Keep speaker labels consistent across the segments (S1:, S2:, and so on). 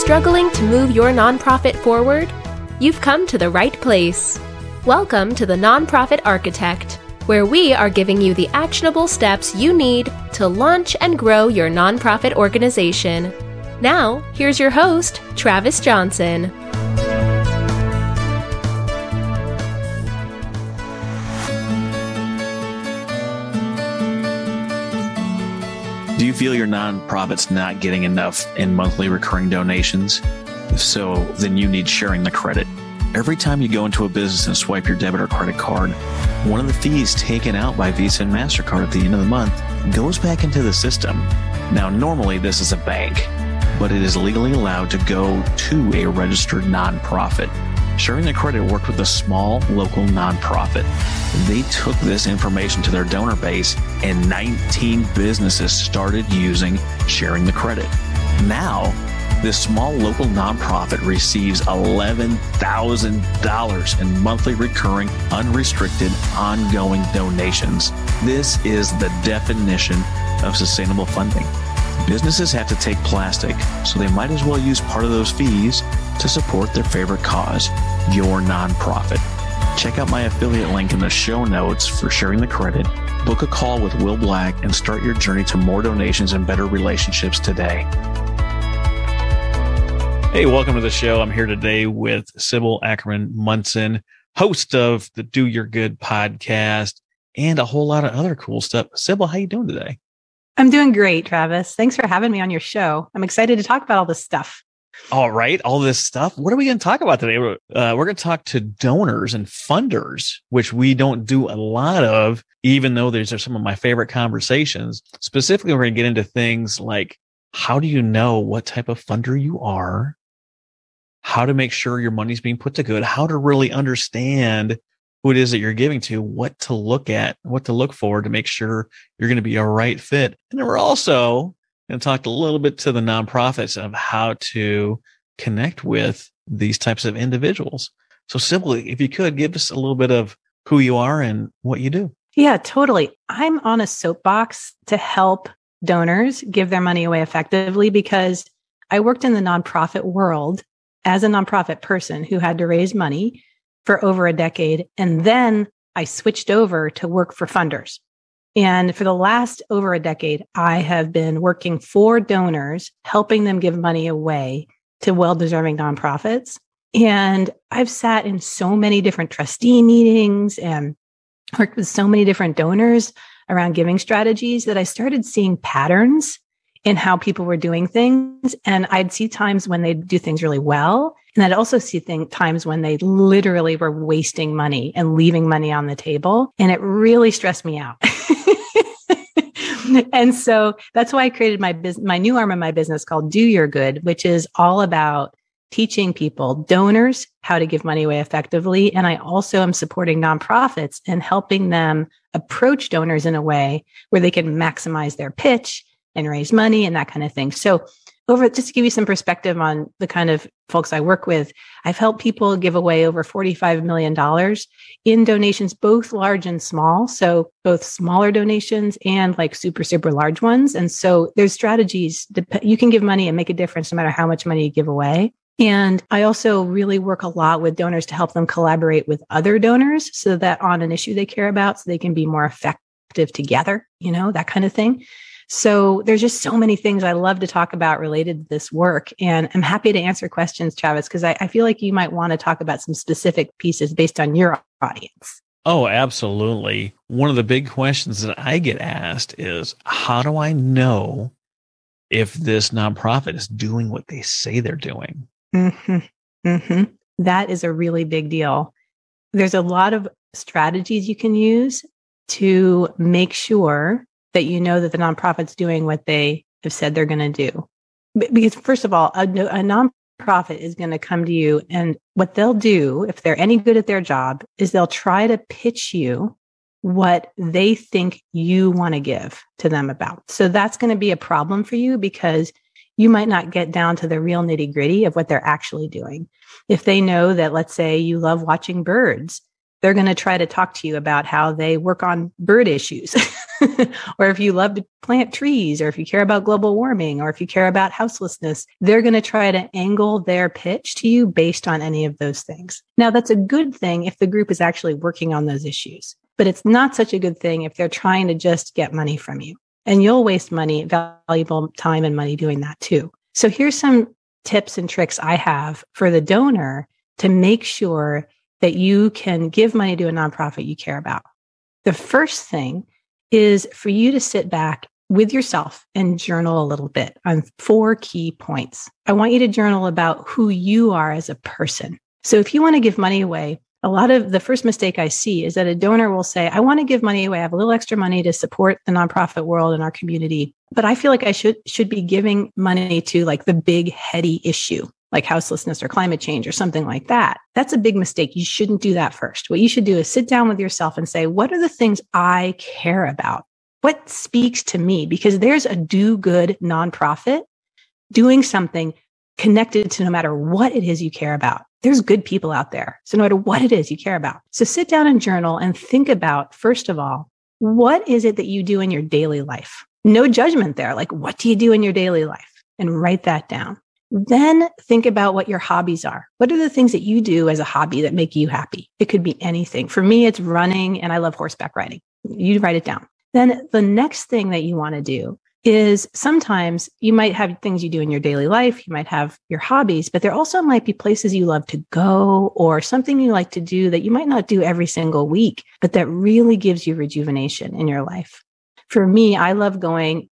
S1: struggling to move your nonprofit forward? You've come to the right place. Welcome to the Nonprofit Architect, where we are giving you the actionable steps you need to launch and grow your nonprofit organization. Now, here's your host, Travis Johnson.
S2: Do you feel your nonprofit's not getting enough in monthly recurring donations? If so, then you need Sharing the Credit. Every time you go into a business and swipe your debit or credit card, one of the fees taken out by Visa and MasterCard at the end of the month goes back into the system. Now, normally this is a bank, but it is legally allowed to go to a registered nonprofit. Sharing the Credit worked with a small local nonprofit. They took this information to their donor base, and 19 businesses started using Sharing the Credit. Now, this small local nonprofit receives $11,000 in monthly recurring, unrestricted, ongoing donations. This is the definition of sustainable funding. Businesses have to take plastic, so they might as well use part of those fees to support their favorite cause, your nonprofit. Check out my affiliate link in the show notes for Sharing the Credit. Book a call with Will Black and start your journey to more donations and better relationships today. Hey, welcome to the show. I'm here today with Sybil Ackerman Munson, host of the Do Your Good podcast and a whole lot of other cool stuff. Sybil, how you doing today?
S3: I'm doing great, Travis. Thanks for having me on your show. I'm excited to talk about all this stuff.
S2: All right. All this stuff. What are we going to talk about today? We're going to talk to donors and funders, which we don't do a lot of, even though these are some of my favorite conversations. Specifically, we're going to get into things like, how do you know what type of funder you are? How to make sure your money's being put to good? How to really understand who it is that you're giving to, what to look at, what to look for to make sure you're going to be a right fit. And then we're also going to talk a little bit to the nonprofits of how to connect with these types of individuals. So simply, if you could give us a little bit of who you are and what you do.
S3: Yeah, totally. I'm on a soapbox to help donors give their money away effectively because I worked in the nonprofit world as a nonprofit person who had to raise money for over a decade. And then I switched over to work for funders. And for the last over a decade, I have been working for donors, helping them give money away to well-deserving nonprofits. And I've sat in so many different trustee meetings and worked with so many different donors around giving strategies that I started seeing patterns in how people were doing things. And I'd see times when they'd do things really well. And I'd also see times when they literally were wasting money and leaving money on the table. And it really stressed me out. And so that's why I created my new arm of my business called Do Your Good, which is all about teaching people, donors, how to give money away effectively. And I also am supporting nonprofits and helping them approach donors in a way where they can maximize their pitch and raise money and that kind of thing. So just to give you some perspective on the kind of folks I work with, I've helped people give away over $45 million in donations, both large and small. So both smaller donations and like super, super large ones. And so there's strategies. You can give money and make a difference no matter how much money you give away. And I also really work a lot with donors to help them collaborate with other donors so that on an issue they care about, so they can be more effective together, that kind of thing. So there's just so many things I love to talk about related to this work. And I'm happy to answer questions, Travis, because I feel like you might want to talk about some specific pieces based on your audience.
S2: Oh, absolutely. One of the big questions that I get asked is, how do I know if this nonprofit is doing what they say they're doing?
S3: Mm-hmm. Mm-hmm. That is a really big deal. There's a lot of strategies you can use to make sure that you know that the nonprofit's doing what they have said they're going to do. Because first of all, a nonprofit is going to come to you, and what they'll do, if they're any good at their job, is they'll try to pitch you what they think you want to give to them about. So that's going to be a problem for you because you might not get down to the real nitty gritty of what they're actually doing. If they know that, let's say you love watching birds They're going to try to talk to you about how they work on bird issues, or if you love to plant trees, or if you care about global warming, or if you care about houselessness. They're going to try to angle their pitch to you based on any of those things. Now, that's a good thing if the group is actually working on those issues, but it's not such a good thing if they're trying to just get money from you. And you'll waste money, valuable time and money doing that too. So here's some tips and tricks I have for the donor to make sure that you can give money to a nonprofit you care about. The first thing is for you to sit back with yourself and journal a little bit on 4 key points. I want you to journal about who you are as a person. So if you want to give money away, a lot of the first mistake I see is that a donor will say, I want to give money away. I have a little extra money to support the nonprofit world and our community, but I feel like I should be giving money to like the big heady issue, like houselessness or climate change or something like that. That's a big mistake. You shouldn't do that first. What you should do is sit down with yourself and say, what are the things I care about? What speaks to me? Because there's a do-good nonprofit doing something connected to no matter what it is you care about. There's good people out there. So no matter what it is you care about. So sit down and journal and think about, first of all, what is it that you do in your daily life? No judgment there. Like, what do you do in your daily life? And write that down. Then think about what your hobbies are. What are the things that you do as a hobby that make you happy? It could be anything. For me, it's running, and I love horseback riding. You write it down. Then the next thing that you want to do is sometimes you might have things you do in your daily life. You might have your hobbies, but there also might be places you love to go or something you like to do that you might not do every single week, but that really gives you rejuvenation in your life. For me, I love going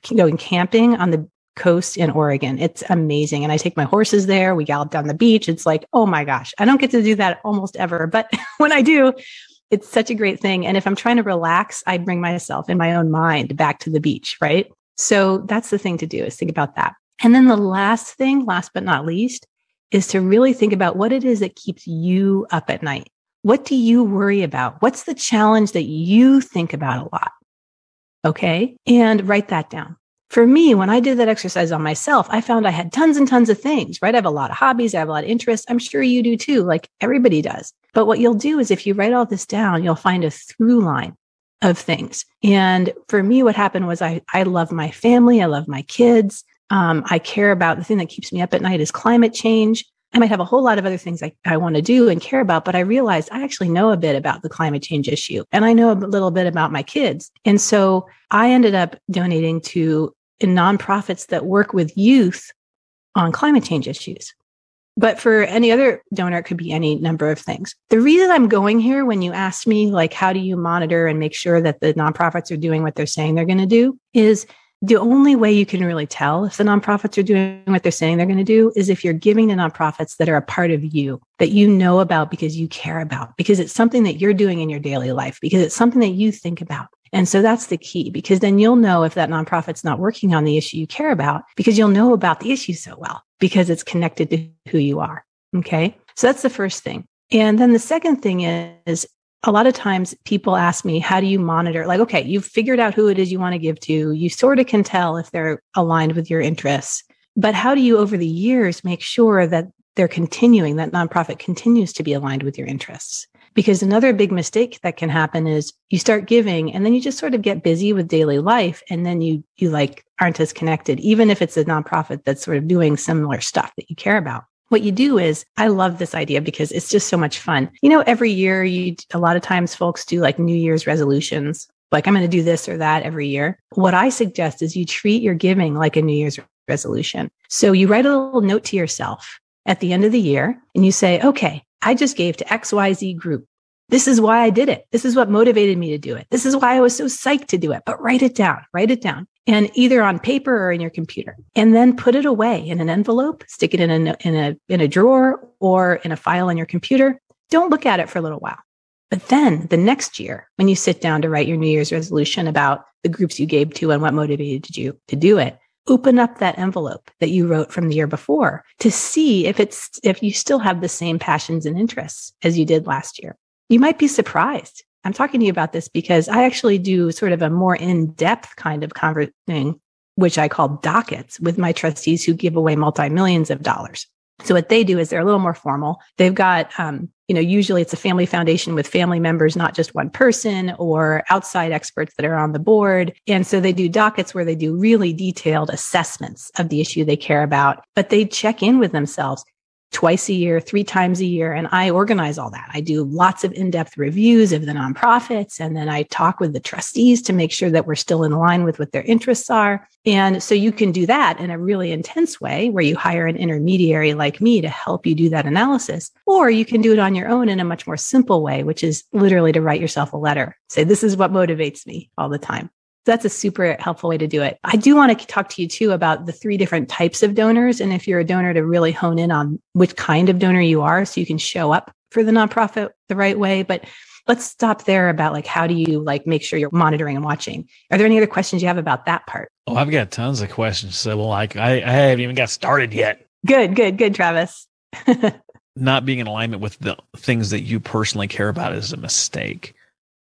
S3: camping on the coast in Oregon. It's amazing. And I take my horses there. We gallop down the beach. It's like, oh my gosh, I don't get to do that almost ever. But when I do, it's such a great thing. And if I'm trying to relax, I bring myself in my own mind back to the beach, right? So that's the thing to do, is think about that. And then the last thing, last but not least, is to really think about what it is that keeps you up at night. What do you worry about? What's the challenge that you think about a lot? Okay. And write that down. For me, when I did that exercise on myself, I found I had tons and tons of things, right? I have a lot of hobbies. I have a lot of interests. I'm sure you do too, like everybody does. But what you'll do is if you write all this down, you'll find a through line of things. And for me, what happened was I love my family. I love my kids. I care about the thing that keeps me up at night is climate change. I might have a whole lot of other things I want to do and care about, but I realized I actually know a bit about the climate change issue, and I know a little bit about my kids. And so I ended up donating to nonprofits that work with youth on climate change issues. But for any other donor, it could be any number of things. The reason I'm going here, when you asked me, like, how do you monitor and make sure that the nonprofits are doing what they're saying they're going to do, is the only way you can really tell if the nonprofits are doing what they're saying they're going to do is if you're giving to nonprofits that are a part of you, that you know about because you care about, because it's something that you're doing in your daily life, because it's something that you think about. And so that's the key, because then you'll know if that nonprofit's not working on the issue you care about, because you'll know about the issue so well, because it's connected to who you are. Okay. So that's the first thing. And then the second thing is a lot of times people ask me, how do you monitor? Like, okay, you've figured out who it is you want to give to. You sort of can tell if they're aligned with your interests, but how do you over the years make sure that they're continuing, that nonprofit continues to be aligned with your interests? Because another big mistake that can happen is you start giving and then you just sort of get busy with daily life. And then you like aren't as connected, even if it's a nonprofit that's sort of doing similar stuff that you care about. What you do is, I love this idea because it's just so much fun. You know, every year a lot of times folks do like New Year's resolutions, like I'm going to do this or that every year. What I suggest is you treat your giving like a New Year's resolution. So you write a little note to yourself at the end of the year and you say, okay, I just gave to XYZ group. This is why I did it. This is what motivated me to do it. This is why I was so psyched to do it. But write it down. And either on paper or in your computer, and then put it away in an envelope, stick it in a drawer or in a file on your computer. Don't look at it for a little while. But then the next year, when you sit down to write your New Year's resolution about the groups you gave to and what motivated you to do it, open up that envelope that you wrote from the year before to see if you still have the same passions and interests as you did last year. You might be surprised. I'm talking to you about this because I actually do sort of a more in-depth kind of conversation, which I call dockets, with my trustees who give away multi-millions of dollars. So what they do is they're a little more formal. They've got, usually it's a family foundation with family members, not just one person or outside experts that are on the board. And so they do dockets where they do really detailed assessments of the issue they care about, but they check in with themselves twice a year, 3 times a year. And I organize all that. I do lots of in-depth reviews of the nonprofits. And then I talk with the trustees to make sure that we're still in line with what their interests are. And so you can do that in a really intense way where you hire an intermediary like me to help you do that analysis. Or you can do it on your own in a much more simple way, which is literally to write yourself a letter. Say, this is what motivates me all the time. That's a super helpful way to do it. I do want to talk to you too about the 3 different types of donors. And if you're a donor, to really hone in on which kind of donor you are so you can show up for the nonprofit the right way. But let's stop there about like, how do you like make sure you're monitoring and watching? Are there any other questions you have about that part?
S2: Oh, I've got tons of questions. So like I haven't even got started yet.
S3: Good, Travis.
S2: Not being in alignment with the things that you personally care about is a mistake.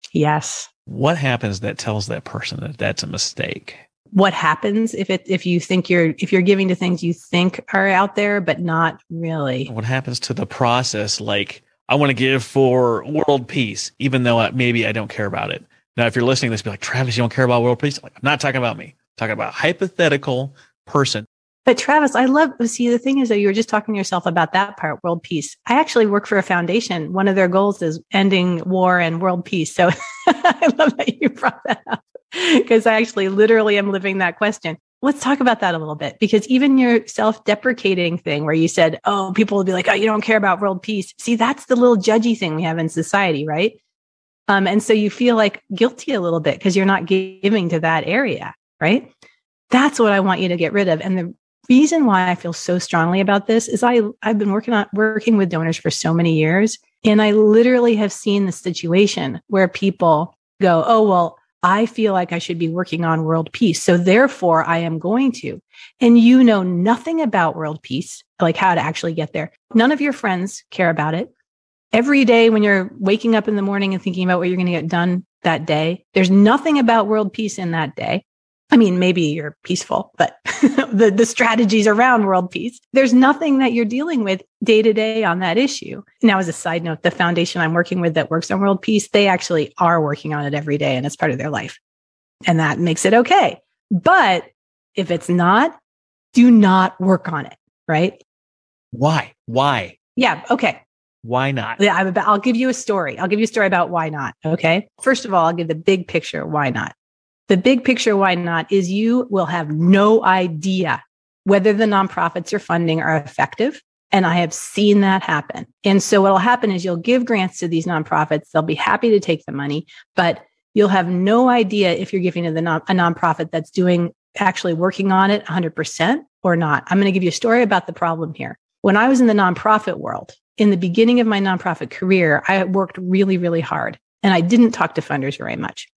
S3: Yes.
S2: What happens that tells that person that that's a mistake?
S3: What happens if you think if you're giving to things you think are out there, but not really?
S2: What happens to the process? Like, I want to give for world peace, even though maybe I don't care about it. Now, if you're listening to this, be like, Travis, you don't care about world peace? Like, I'm not talking about me. I'm talking about a hypothetical person.
S3: But Travis, the thing is that you were just talking to yourself about that part, world peace. I actually work for a foundation. One of their goals is ending war and world peace. So I love that you brought that up because I actually literally am living that question. Let's talk about that a little bit, because even your self-deprecating thing where you said, oh, people will be like, oh, you don't care about world peace. See, that's the little judgy thing we have in society, right? And so you feel like guilty a little bit because you're not giving to that area, right? That's what I want you to get rid of. And the reason why I feel so strongly about this is I've been working with donors for so many years, and I literally have seen the situation where people go, oh, well, I feel like I should be working on world peace, so therefore I am going to. And you know nothing about world peace, like how to actually get there. None of your friends care about it. Every day when you're waking up in the morning and thinking about what you're going to get done that day, there's nothing about world peace in that day. I mean, maybe you're peaceful, but the strategies around world peace, there's nothing that you're dealing with day to day on that issue. Now, as a side note, the foundation I'm working with that works on world peace, they actually are working on it every day and it's part of their life. And that makes it okay. But if it's not, do not work on it, right?
S2: Why?
S3: Yeah. Okay.
S2: Why not?
S3: Yeah, I'll give you a story. I'll give you a story about why not. Okay. First of all, I'll give the big picture. Why not? The big picture, why not, is you will have no idea whether the nonprofits you're funding are effective. And I have seen that happen. And so what will happen is you'll give grants to these nonprofits. They'll be happy to take the money, but you'll have no idea if you're giving to a nonprofit that's actually working on it 100% or not. I'm going to give you a story about the problem here. When I was in the nonprofit world, in the beginning of my nonprofit career, I worked really, really hard and I didn't talk to funders very much.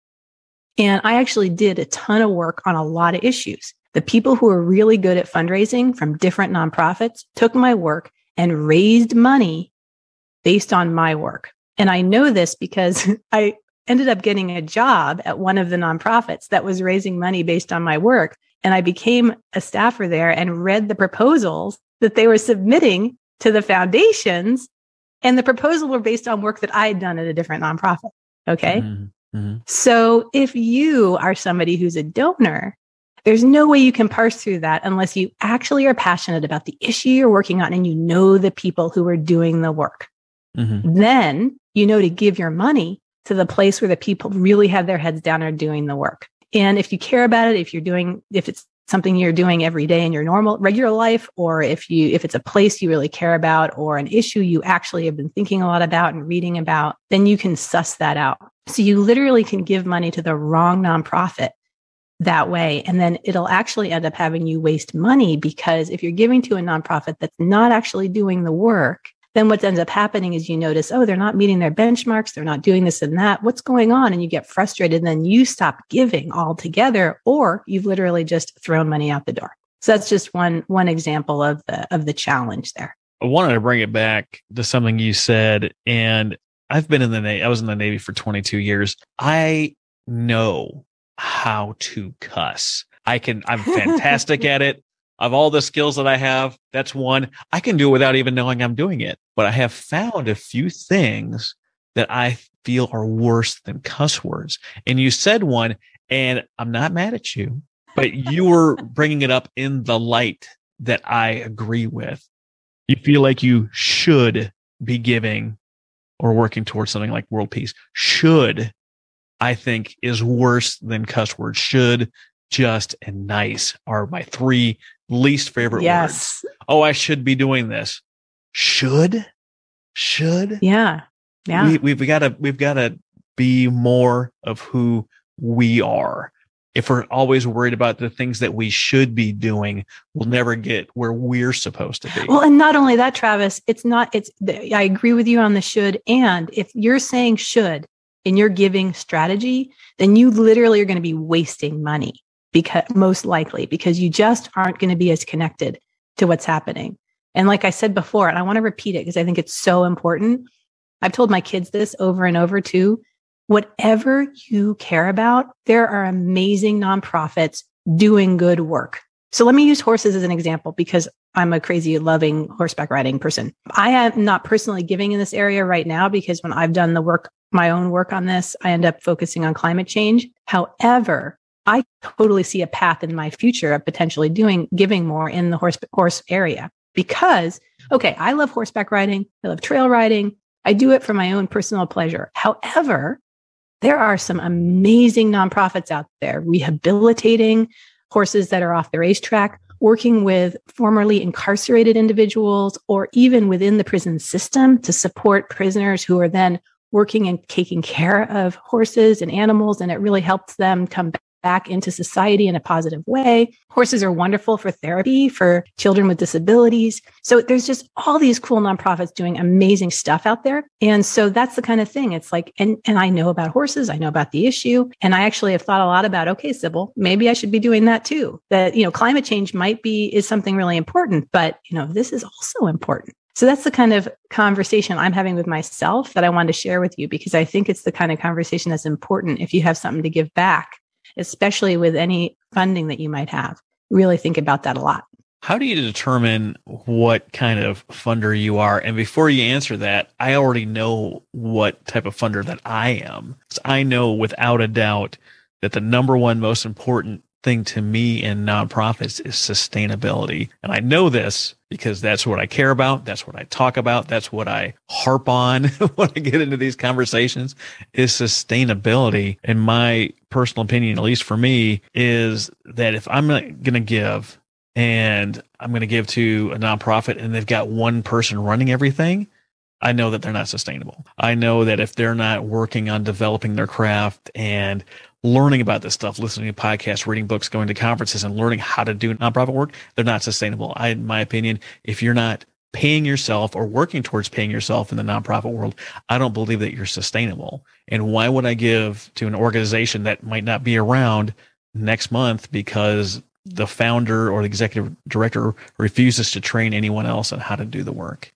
S3: And I actually did a ton of work on a lot of issues. The people who were really good at fundraising from different nonprofits took my work and raised money based on my work. And I know this because I ended up getting a job at one of the nonprofits that was raising money based on my work. And I became a staffer there and read the proposals that they were submitting to the foundations. And the proposals were based on work that I had done at a different nonprofit. Okay. Mm-hmm. Mm-hmm. So if you are somebody who's a donor, there's no way you can parse through that unless you actually are passionate about the issue you're working on and you know the people who are doing the work. Mm-hmm. Then you know to give your money to the place where the people really have their heads down and are doing the work. And if you care about it, if it's something you're doing every day in your regular life, or if it's a place you really care about or an issue you actually have been thinking a lot about and reading about, then you can suss that out. So you literally can give money to the wrong nonprofit that way. And then it'll actually end up having you waste money, because if you're giving to a nonprofit that's not actually doing the work, then what ends up happening is you notice, oh, they're not meeting their benchmarks. They're not doing this and that. What's going on? And you get frustrated and then you stop giving altogether, or you've literally just thrown money out the door. So that's just one example of the challenge there.
S2: I wanted to bring it back to something you said, and I've been in the Navy. I was in the Navy for 22 years. I know how to cuss. I'm fantastic at it. of all the skills that I have, that's one. I can do it without even knowing I'm doing it. But I have found a few things that I feel are worse than cuss words. And you said one, and I'm not mad at you, but you were bringing it up in the light that I agree with. You feel like you should be giving or working towards something like world peace. Should, I think, is worse than cuss words. Should, just, and nice are my three least favorite words. Oh, I should be doing this. Should.
S3: Yeah.
S2: We've got to be more of who we are. If we're always worried about the things that we should be doing, we'll never get where we're supposed to be.
S3: Well, and not only that, Travis, I agree with you on the should. And if you're saying should in your giving strategy, then you literally are going to be wasting money, because you just aren't going to be as connected to what's happening. And like I said before, and I want to repeat it because I think it's so important. I've told my kids this over and over too. Whatever you care about, there are amazing nonprofits doing good work. So let me use horses as an example because I'm a crazy loving horseback riding person. I am not personally giving in this area right now because when I've done my own work on this, I end up focusing on climate change. However, I totally see a path in my future of potentially giving more in the horse area because, okay, I love horseback riding. I love trail riding. I do it for my own personal pleasure. However, there are some amazing nonprofits out there rehabilitating horses that are off the racetrack, working with formerly incarcerated individuals, or even within the prison system to support prisoners who are then working and taking care of horses and animals. And it really helps them come back into society in a positive way. Horses are wonderful for therapy for children with disabilities. So there's just all these cool nonprofits doing amazing stuff out there. And so that's the kind of thing. It's like, and I know about horses. I know about the issue. And I actually have thought a lot about, okay, Sybil, maybe I should be doing that too. That, climate change is something really important, but this is also important. So that's the kind of conversation I'm having with myself that I wanted to share with you, because I think it's the kind of conversation that's important if you have something to give back, especially with any funding that you might have. Really think about that a lot.
S2: How do you determine what kind of funder you are? And before you answer that, I already know what type of funder that I am. So I know without a doubt that the number one most important thing to me in nonprofits is sustainability. And I know this because that's what I care about. That's what I talk about. That's what I harp on when I get into these conversations is sustainability. In my personal opinion, at least for me, is that if I'm going to give and I'm going to give to a nonprofit and they've got one person running everything, I know that they're not sustainable. I know that if they're not working on developing their craft and learning about this stuff, listening to podcasts, reading books, going to conferences, and learning how to do nonprofit work, they're not sustainable. In my opinion, if you're not paying yourself or working towards paying yourself in the nonprofit world, I don't believe that you're sustainable. And why would I give to an organization that might not be around next month because the founder or the executive director refuses to train anyone else on how to do the work?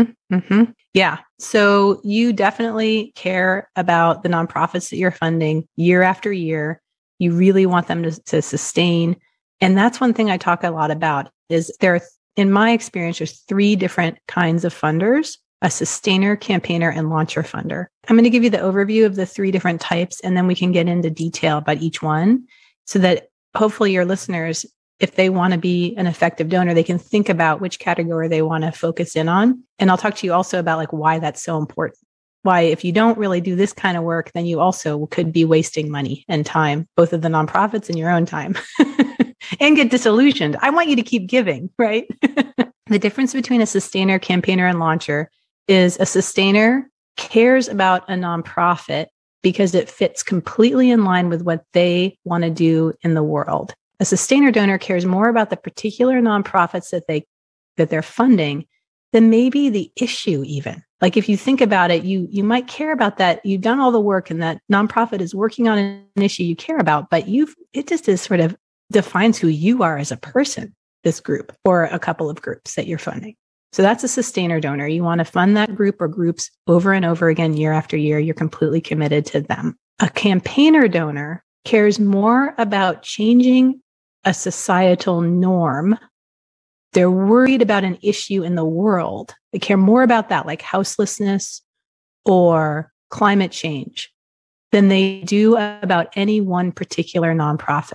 S3: Yeah. So you definitely care about the nonprofits that you're funding year after year. You really want them to sustain. And that's one thing I talk a lot about is in my experience, there's three different kinds of funders: a sustainer, campaigner, and launcher funder. I'm going to give you the overview of the three different types, and then we can get into detail about each one so that hopefully your listeners, if they want to be an effective donor, they can think about which category they want to focus in on. And I'll talk to you also about why that's so important. Why, if you don't really do this kind of work, then you also could be wasting money and time, both of the nonprofits and your own time, and get disillusioned. I want you to keep giving, right? The difference between a sustainer, campaigner, and launcher is a sustainer cares about a nonprofit because it fits completely in line with what they want to do in the world. A sustainer donor cares more about the particular nonprofits that they're funding than maybe the issue even. Like if you think about it, you might care about that. You've done all the work and that nonprofit is working on an issue you care about, but it just is sort of defines who you are as a person, this group or a couple of groups that you're funding. So that's a sustainer donor. You want to fund that group or groups over and over again, year after year. You're completely committed to them. A campaigner donor cares more about changing a societal norm They're worried about an issue in the world. They care more about that, like houselessness or climate change, than they do about any one particular nonprofit.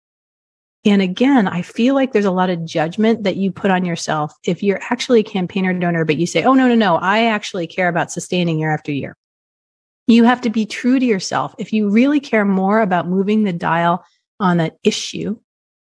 S3: And again, I feel like there's a lot of judgment that you put on yourself if you're actually a campaigner donor, but you say, oh, no, I actually care about sustaining year after year. You have to be true to yourself. If you really care more about moving the dial on an issue,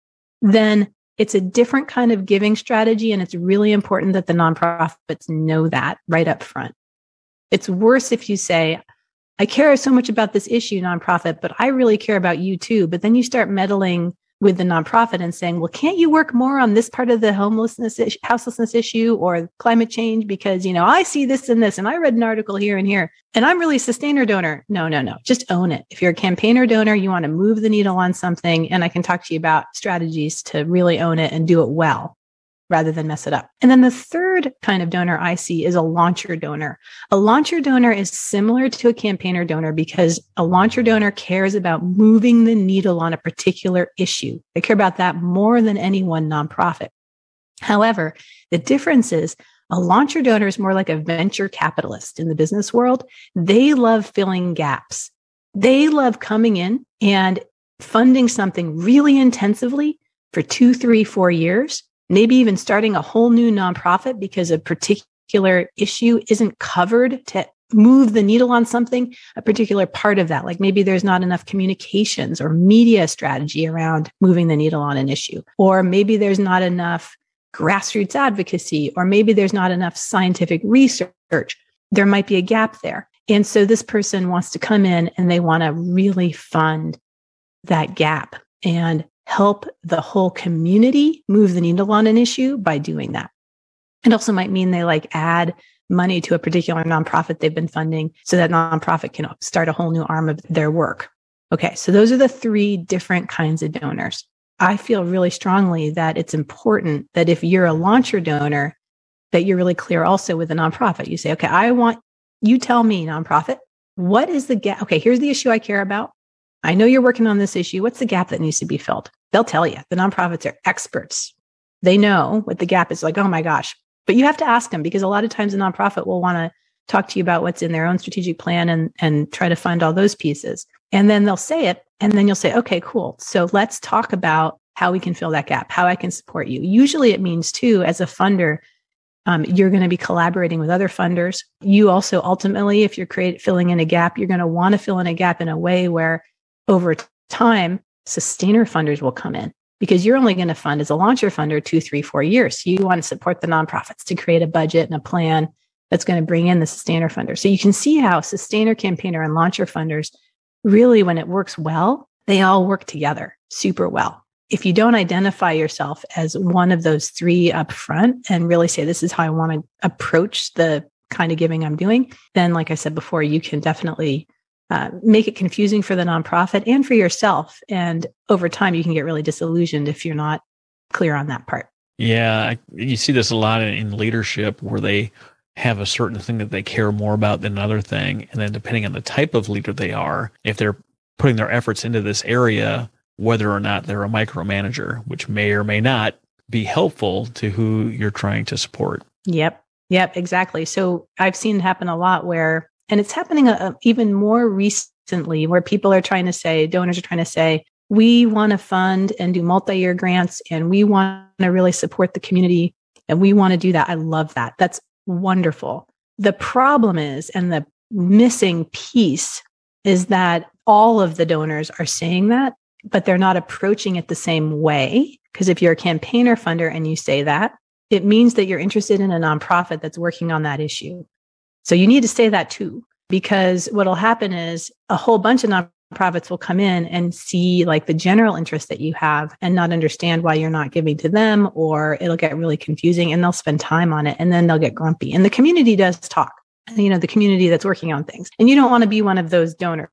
S3: then it's a different kind of giving strategy. And it's really important that the nonprofits know that right up front. It's worse if you say, I care so much about this issue, nonprofit, but I really care about you too. But then you start meddling with the nonprofit and saying, well, can't you work more on this part of the houselessness issue or climate change? Because, I see this and this, and I read an article here and here, and I'm really a sustainer donor. No. Just own it. If you're a campaigner donor, you want to move the needle on something, and I can talk to you about strategies to really own it and do it well, rather than mess it up. And then the third kind of donor I see is a launcher donor. A launcher donor is similar to a campaigner donor because a launcher donor cares about moving the needle on a particular issue. They care about that more than any one nonprofit. However, the difference is a launcher donor is more like a venture capitalist in the business world. They love filling gaps. They love coming in and funding something really intensively for 2, 3, 4 years. Maybe even starting a whole new nonprofit because a particular issue isn't covered to move the needle on something, a particular part of that. Like maybe there's not enough communications or media strategy around moving the needle on an issue. Or maybe there's not enough grassroots advocacy, or maybe there's not enough scientific research. There might be a gap there. And so this person wants to come in and they want to really fund that gap and help the whole community move the needle on an issue by doing that. It also might mean they add money to a particular nonprofit they've been funding so that nonprofit can start a whole new arm of their work. Okay, so those are the 3 different kinds of donors. I feel really strongly that it's important that if you're a launcher donor, that you're really clear also with a nonprofit. You say, okay, you tell me, nonprofit, what is the gap? Okay, here's the issue I care about. I know you're working on this issue. What's the gap that needs to be filled? They'll tell you. The nonprofits are experts. They know what the gap is. Like, oh my gosh. But you have to ask them, because a lot of times a nonprofit will want to talk to you about what's in their own strategic plan and try to fund all those pieces. And then they'll say it. And then you'll say, okay, cool. So let's talk about how we can fill that gap, how I can support you. Usually it means too, as a funder, you're going to be collaborating with other funders. You also ultimately, if you're filling in a gap, you're going to want to fill in a gap in a way where over time, sustainer funders will come in, because you're only going to fund as a launcher funder 2, 3, 4 years. So you want to support the nonprofits to create a budget and a plan that's going to bring in the sustainer funder. So you can see how sustainer, campaigner, and launcher funders really, when it works well, they all work together super well. If you don't identify yourself as one of those 3 up front and really say, this is how I want to approach the kind of giving I'm doing, then like I said before, you can definitely make it confusing for the nonprofit and for yourself. And over time, you can get really disillusioned if you're not clear on that part.
S2: Yeah, you see this a lot in leadership where they have a certain thing that they care more about than another thing. And then depending on the type of leader they are, if they're putting their efforts into this area, whether or not they're a micromanager, which may or may not be helpful to who you're trying to support.
S3: Yep, exactly. So I've seen it happen a lot where, and it's happening even more recently, where people are trying to say, donors are trying to say, we want to fund and do multi-year grants, and we want to really support the community, and we want to do that. I love that. That's wonderful. The problem is, and the missing piece is that all of the donors are saying that, but they're not approaching it the same way. Because if you're a campaigner funder and you say that, it means that you're interested in a nonprofit that's working on that issue. So you need to say that too, because what'll happen is a whole bunch of nonprofits will come in and see the general interest that you have and not understand why you're not giving to them, or it'll get really confusing and they'll spend time on it and then they'll get grumpy. And the community does talk, the community that's working on things. And you don't want to be one of those donors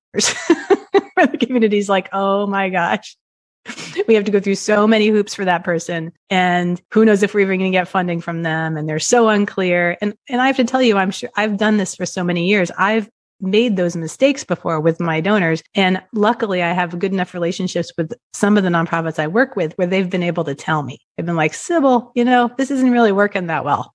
S3: where the community's like, oh my gosh, we have to go through so many hoops for that person. And who knows if we're even going to get funding from them. And they're so unclear. And I have to tell you, I'm sure I've done this for so many years. I've made those mistakes before with my donors. And luckily, I have good enough relationships with some of the nonprofits I work with where they've been able to tell me. They've been like, Sybil, this isn't really working that well.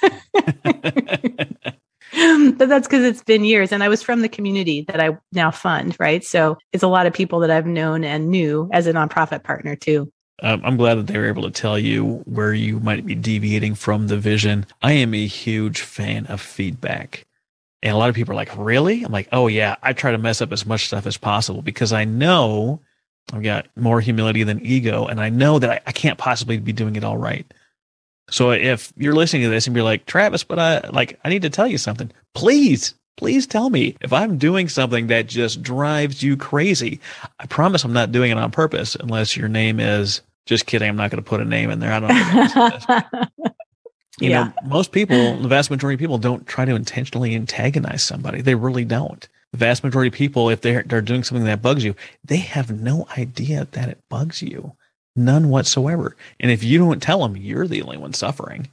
S3: But that's because it's been years. And I was from the community that I now fund, right? So it's a lot of people that I've known and knew as a nonprofit partner too.
S2: I'm glad that they were able to tell you where you might be deviating from the vision. I am a huge fan of feedback. And a lot of people are like, really? I'm like, oh yeah, I try to mess up as much stuff as possible because I know I've got more humility than ego. And I know that I can't possibly be doing it all right. So if you're listening to this and you're like, Travis, but I need to tell you something, please tell me if I'm doing something that just drives you crazy. I promise I'm not doing it on purpose unless your name is, just kidding. I'm not going to put a name in there. I don't know. You know, most people, the vast majority of people don't try to intentionally antagonize somebody. They really don't. The vast majority of people, if they're doing something that bugs you, they have no idea that it bugs you. None whatsoever. And if you don't tell them, you're the only one suffering.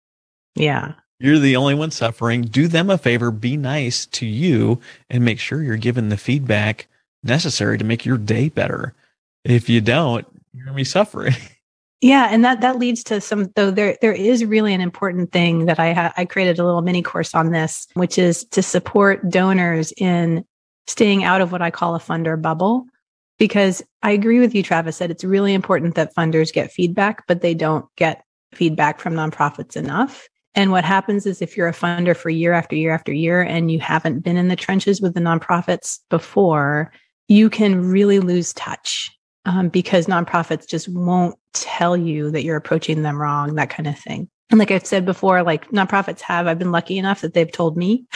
S3: Yeah.
S2: You're the only one suffering. Do them a favor, be nice to you, and make sure you're given the feedback necessary to make your day better. If you don't, you're going to be suffering.
S3: Yeah. And that leads to there is really an important thing that I created a little mini course on this, which is to support donors in staying out of what I call a funder bubble. Because I agree with you, Travis, that it's really important that funders get feedback, but they don't get feedback from nonprofits enough. And what happens is if you're a funder for year after year after year and you haven't been in the trenches with the nonprofits before, you can really lose touch because nonprofits just won't tell you that you're approaching them wrong, that kind of thing. And like I've said before, like nonprofits I've been lucky enough that they've told me,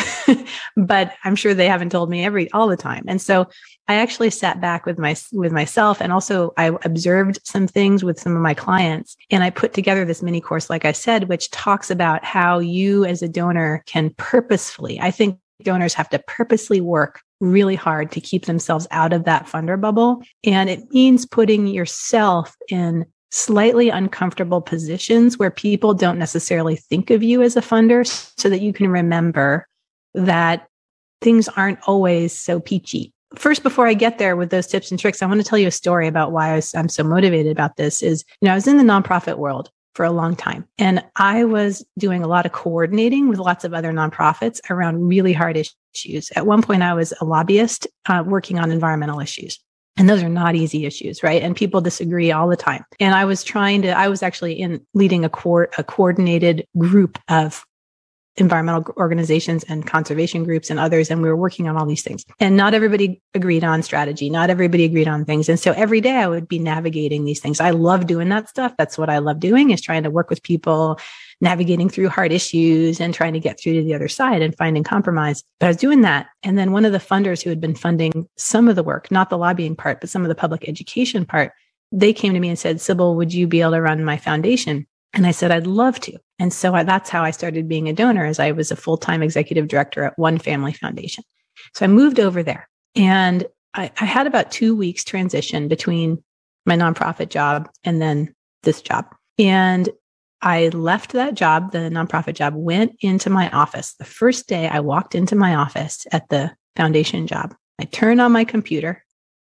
S3: but I'm sure they haven't told me all the time. And so I actually sat back with myself, and also I observed some things with some of my clients, and I put together this mini course, like I said, which talks about how you as a donor can purposefully, I think donors have to purposely work really hard to keep themselves out of that funder bubble. And it means putting yourself in slightly uncomfortable positions where people don't necessarily think of you as a funder, so that you can remember that things aren't always so peachy. First, before I get there with those tips and tricks, I want to tell you a story about why I'm so motivated about this. I was in the nonprofit world for a long time, and I was doing a lot of coordinating with lots of other nonprofits around really hard issues. At one point, I was a lobbyist working on environmental issues. And those are not easy issues, right? And people disagree all the time. And I was actually leading a coordinated group of environmental organizations and conservation groups and others. And we were working on all these things. And not everybody agreed on strategy. Not everybody agreed on things. And so every day I would be navigating these things. I love doing that stuff. That's what I love doing, is trying to work with people, navigating through hard issues and trying to get through to the other side and finding compromise. But I was doing that. And then one of the funders who had been funding some of the work, not the lobbying part, but some of the public education part, they came to me and said, Sybil, would you be able to run my foundation? And I said, I'd love to. And so that's how I started being a donor, as I was a full-time executive director at One Family Foundation. So I moved over there, and I had about 2 weeks transition between my nonprofit job and then this job. And I left that job, the nonprofit job, went into my office. The first day I walked into my office at the foundation job, I turned on my computer,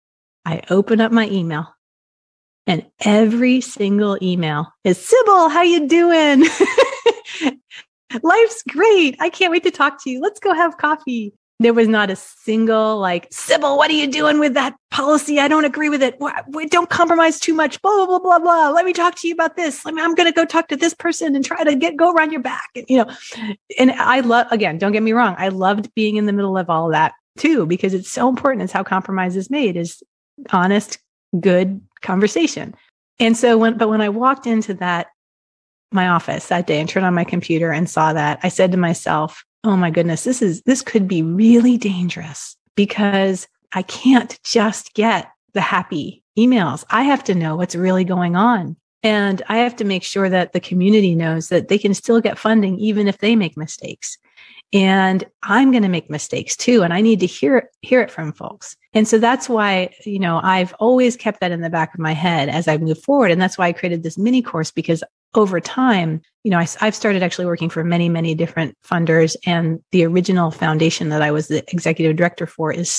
S3: I opened up my email, and every single email is, Sybil, how you doing? Life's great. I can't wait to talk to you. Let's go have coffee. There was not a single Sybil, what are you doing with that policy? I don't agree with it. Don't compromise too much. Blah, blah, blah, blah, blah. Let me talk to you about this. I'm going to go talk to this person and try to go around your back. And I love, again, don't get me wrong. I loved being in the middle of all of that too, because it's so important. It's how compromise is made, is honest, good conversation. And so when I walked into my office that day and turned on my computer and saw that, I said to myself, oh my goodness, this could be really dangerous, because I can't just get the happy emails. I have to know what's really going on. And I have to make sure that the community knows that they can still get funding even if they make mistakes. And I'm going to make mistakes too. And I need to hear it from folks. And so that's why, I've always kept that in the back of my head as I move forward. And that's why I created this mini course, because over time, I've started actually working for many, many different funders, and the original foundation that I was the executive director for I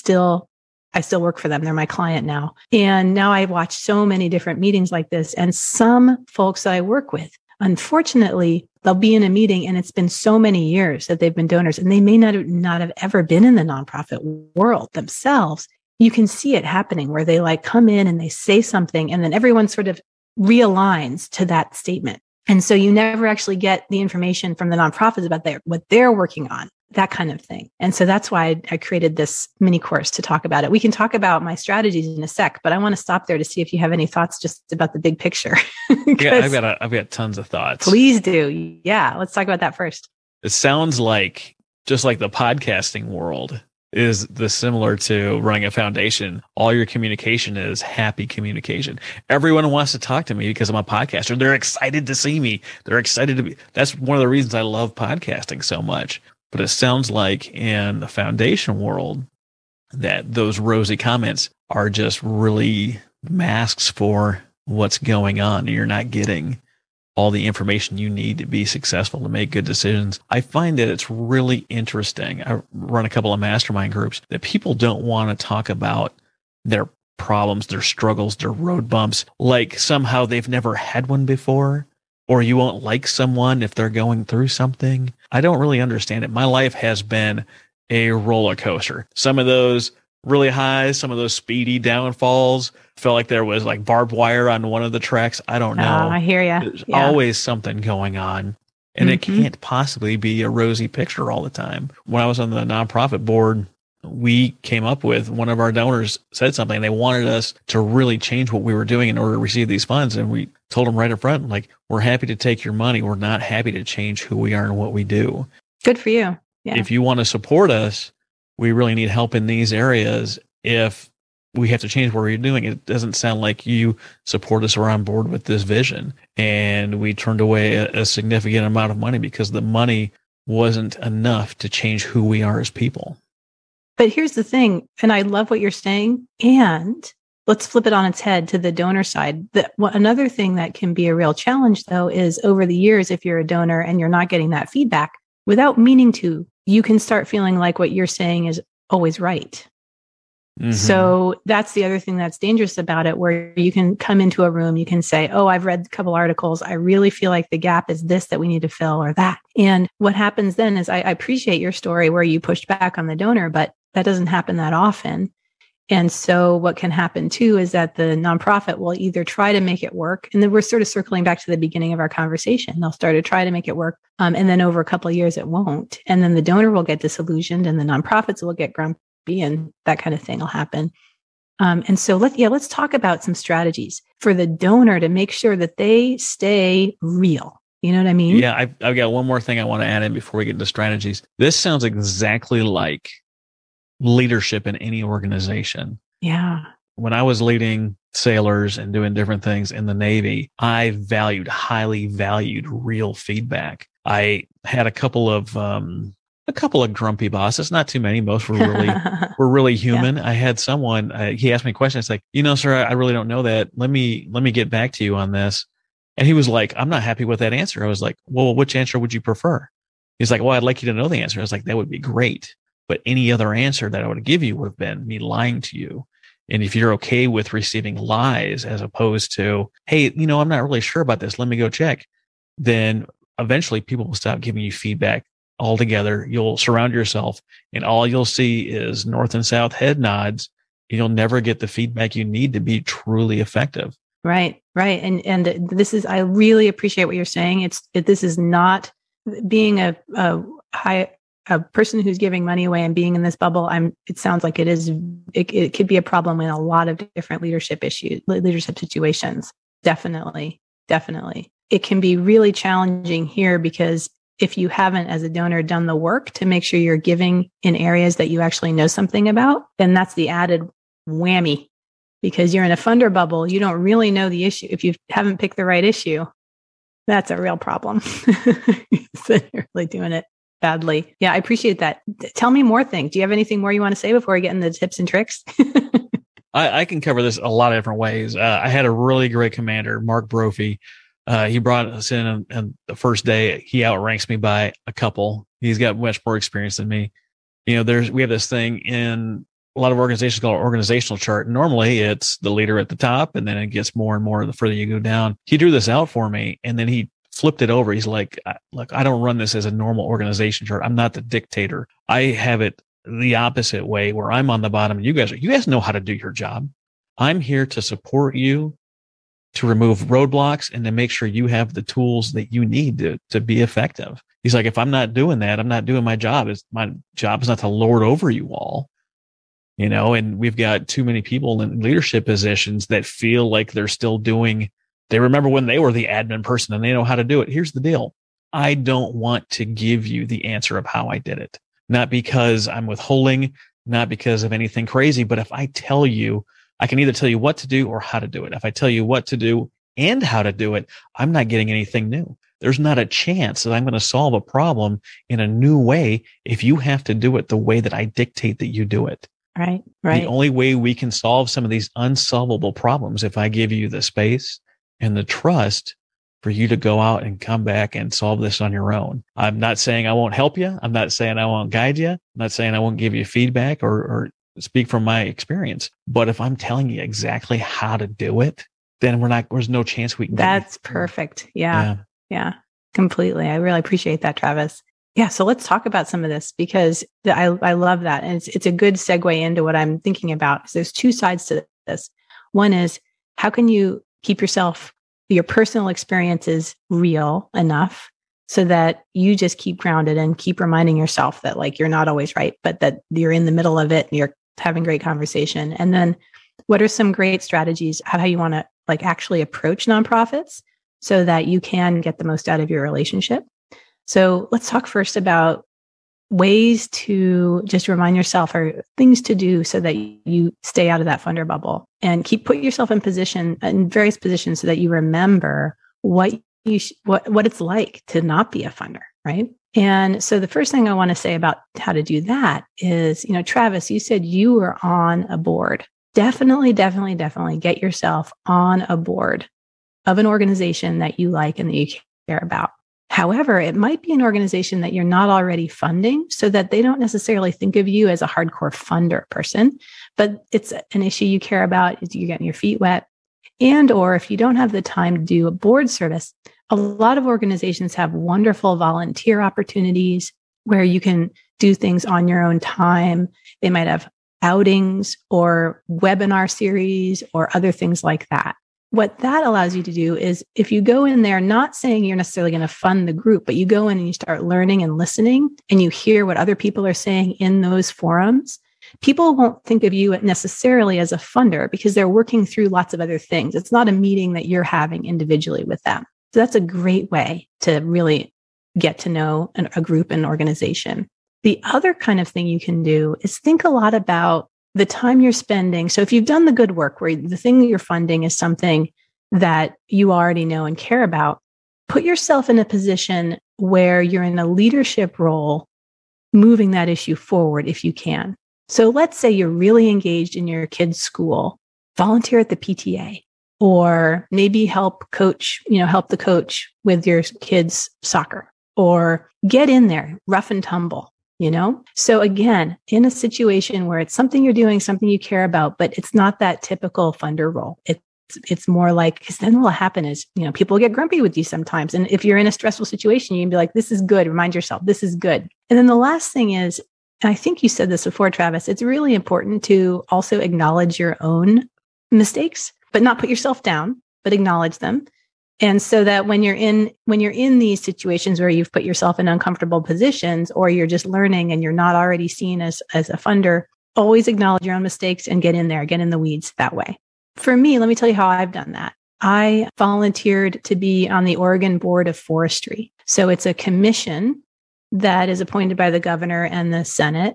S3: still work for them. They're my client now. And now I watch so many different meetings like this. And some folks that I work with, unfortunately, they'll be in a meeting and it's been so many years that they've been donors, and they may not have ever been in the nonprofit world themselves. You can see it happening where they come in and they say something, and then everyone sort of realigns to that statement. And so you never actually get the information from the nonprofits about what they're working on, that kind of thing. And so that's why I created this mini course to talk about it. We can talk about my strategies in a sec, but I want to stop there to see if you have any thoughts just about the big picture.
S2: Yeah, I've got tons of thoughts.
S3: Please do. Yeah. Let's talk about that first.
S2: It sounds like just like the podcasting world is similar to running a foundation. All your communication is happy communication. Everyone wants to talk to me because I'm a podcaster. They're excited to see me. They're excited to be. That's one of the reasons I love podcasting so much. But it sounds like in the foundation world that those rosy comments are just really masks for what's going on. You're not getting all the information you need to be successful, to make good decisions. I find that it's really interesting. I run a couple of mastermind groups that people don't want to talk about their problems, their struggles, their road bumps, like somehow they've never had one before, or you won't like someone if they're going through something. I don't really understand it. My life has been a roller coaster. Some of those really highs, some of those speedy downfalls. Felt like there was barbed wire on one of the tracks. I don't know.
S3: I hear you.
S2: There's always something going on, and it can't possibly be a rosy picture all the time. When I was on the nonprofit board, we came up with, one of our donors said something. They wanted us to really change what we were doing in order to receive these funds. And we told them right up front, we're happy to take your money. We're not happy to change who we are and what we do.
S3: Good for you. Yeah.
S2: If you want to support us, we really need help in these areas. If we have to change what we're doing, it doesn't sound like you support us or are on board with this vision. And we turned away a significant amount of money because the money wasn't enough to change who we are as people.
S3: But here's the thing, and I love what you're saying, and let's flip it on its head to the donor side. Another thing that can be a real challenge, though, is over the years, if you're a donor and you're not getting that feedback, without meaning to, you can start feeling like what you're saying is always right. Mm-hmm. So that's the other thing that's dangerous about it, where you can come into a room, you can say, oh, I've read a couple articles. I really feel like the gap is this that we need to fill, or that. And what happens then is, I appreciate your story where you pushed back on the donor, but that doesn't happen that often. And so what can happen too is that the nonprofit will either try to make it work. And then we're sort of circling back to the beginning of our conversation. They'll start to try to make it work. And then over a couple of years, it won't. And then the donor will get disillusioned and the nonprofits will get grumpy, and that kind of thing will happen. And so let's talk about some strategies for the donor to make sure that they stay real. You know what I mean?
S2: Yeah. I've got one more thing I want to add in before we get into strategies. This sounds exactly like leadership in any organization.
S3: Yeah.
S2: When I was leading sailors and doing different things in the Navy, I highly valued real feedback. I had a couple of grumpy bosses, not too many. Most were really human. Yeah. I had someone, he asked me a question. It's like, sir, I really don't know that. Let me get back to you on this. And he was like, I'm not happy with that answer. I was like, well, which answer would you prefer? He's like, well, I'd like you to know the answer. I was like, that would be great. But any other answer that I would give you would have been me lying to you. And if you're okay with receiving lies as opposed to, hey, I'm not really sure about this, let me go check, then eventually people will stop giving you feedback altogether. You'll surround yourself and all you'll see is north and south head nods. You'll never get the feedback you need to be truly effective.
S3: Right. And this is, I really appreciate what you're saying. This is not being a person who's giving money away and being in this bubble. It sounds like it could be a problem in a lot of different leadership situations. Definitely. It can be really challenging here because if you haven't, as a donor, done the work to make sure you're giving in areas that you actually know something about, then that's the added whammy. Because you're in a funder bubble, you don't really know the issue. If you haven't picked the right issue, that's a real problem. So you're really doing it badly. Yeah, I appreciate that. Tell me more things. Do you have anything more you want to say before we get into the tips and tricks?
S2: I can cover this a lot of different ways. I had a really great commander, Mark Brophy. He brought us in, and the first day he outranks me by a couple. He's got much more experience than me. We have this thing in a lot of organizations called organizational chart. Normally it's the leader at the top, and then it gets more and more the further you go down. He drew this out for me, and then he flipped it over. He's like, look, I don't run this as a normal organization chart. I'm not the dictator. I have it the opposite way, where I'm on the bottom and you guys know how to do your job. I'm here to support you, to remove roadblocks, and to make sure you have the tools that you need to be effective. He's like, if I'm not doing that, I'm not doing my job. My job is not to lord over you all, and we've got too many people in leadership positions that feel like they're still they remember when they were the admin person and they know how to do it. Here's the deal. I don't want to give you the answer of how I did it. Not because I'm withholding, not because of anything crazy, but if I tell you, I can either tell you what to do or how to do it. If I tell you what to do and how to do it, I'm not getting anything new. There's not a chance that I'm going to solve a problem in a new way if you have to do it the way that I dictate that you do it.
S3: Right.
S2: The only way we can solve some of these unsolvable problems, if I give you the space and the trust for you to go out and come back and solve this on your own. I'm not saying I won't help you. I'm not saying I won't guide you. I'm not saying I won't give you feedback or speak from my experience. But if I'm telling you exactly how to do it, then there's no chance we can.
S3: That's perfect. Yeah. Completely. I really appreciate that, Travis. Yeah. So let's talk about some of this, because I love that. And it's a good segue into what I'm thinking about. So there's two sides to this. One is, how can you keep your personal experiences real enough so that you just keep grounded and keep reminding yourself that, like, you're not always right, but that you're in the middle of it and you're having great conversation. And then what are some great strategies, how you want to actually approach nonprofits so that you can get the most out of your relationship? So let's talk first about ways to just remind yourself, or things to do so that you stay out of that funder bubble and put yourself in various positions so that you remember what it's like to not be a funder, right? And so the first thing I want to say about how to do that is, Travis, you said you were on a board. Definitely get yourself on a board of an organization that you like and that you care about. However, it might be an organization that you're not already funding, so that they don't necessarily think of you as a hardcore funder person, but it's an issue you care about. You're getting your feet wet. And, or if you don't have the time to do a board service, a lot of organizations have wonderful volunteer opportunities where you can do things on your own time. They might have outings or webinar series or other things like that. What that allows you to do is, if you go in there, not saying you're necessarily going to fund the group, but you go in and you start learning and listening and you hear what other people are saying in those forums, people won't think of you necessarily as a funder because they're working through lots of other things. It's not a meeting that you're having individually with them. So that's a great way to really get to know a group and organization. The other kind of thing you can do is think a lot about the time you're spending. So if you've done the good work where the thing that you're funding is something that you already know and care about, put yourself in a position where you're in a leadership role, moving that issue forward if you can. So let's say you're really engaged in your kid's school, volunteer at the PTA, or maybe help the coach with your kids' soccer, or get in there, rough and tumble. So again, in a situation where it's something you're doing, something you care about, but it's not that typical funder role. It's more like, because then what'll happen is, people get grumpy with you sometimes. And if you're in a stressful situation, you can be like, this is good. Remind yourself, this is good. And then the last thing is, and I think you said this before, Travis, it's really important to also acknowledge your own mistakes, but not put yourself down, but acknowledge them. And so that when you're in these situations where you've put yourself in uncomfortable positions, or you're just learning and you're not already seen as a funder, always acknowledge your own mistakes and get in there, get in the weeds that way. For me, let me tell you how I've done that. I volunteered to be on the Oregon Board of Forestry. So it's a commission that is appointed by the governor and the Senate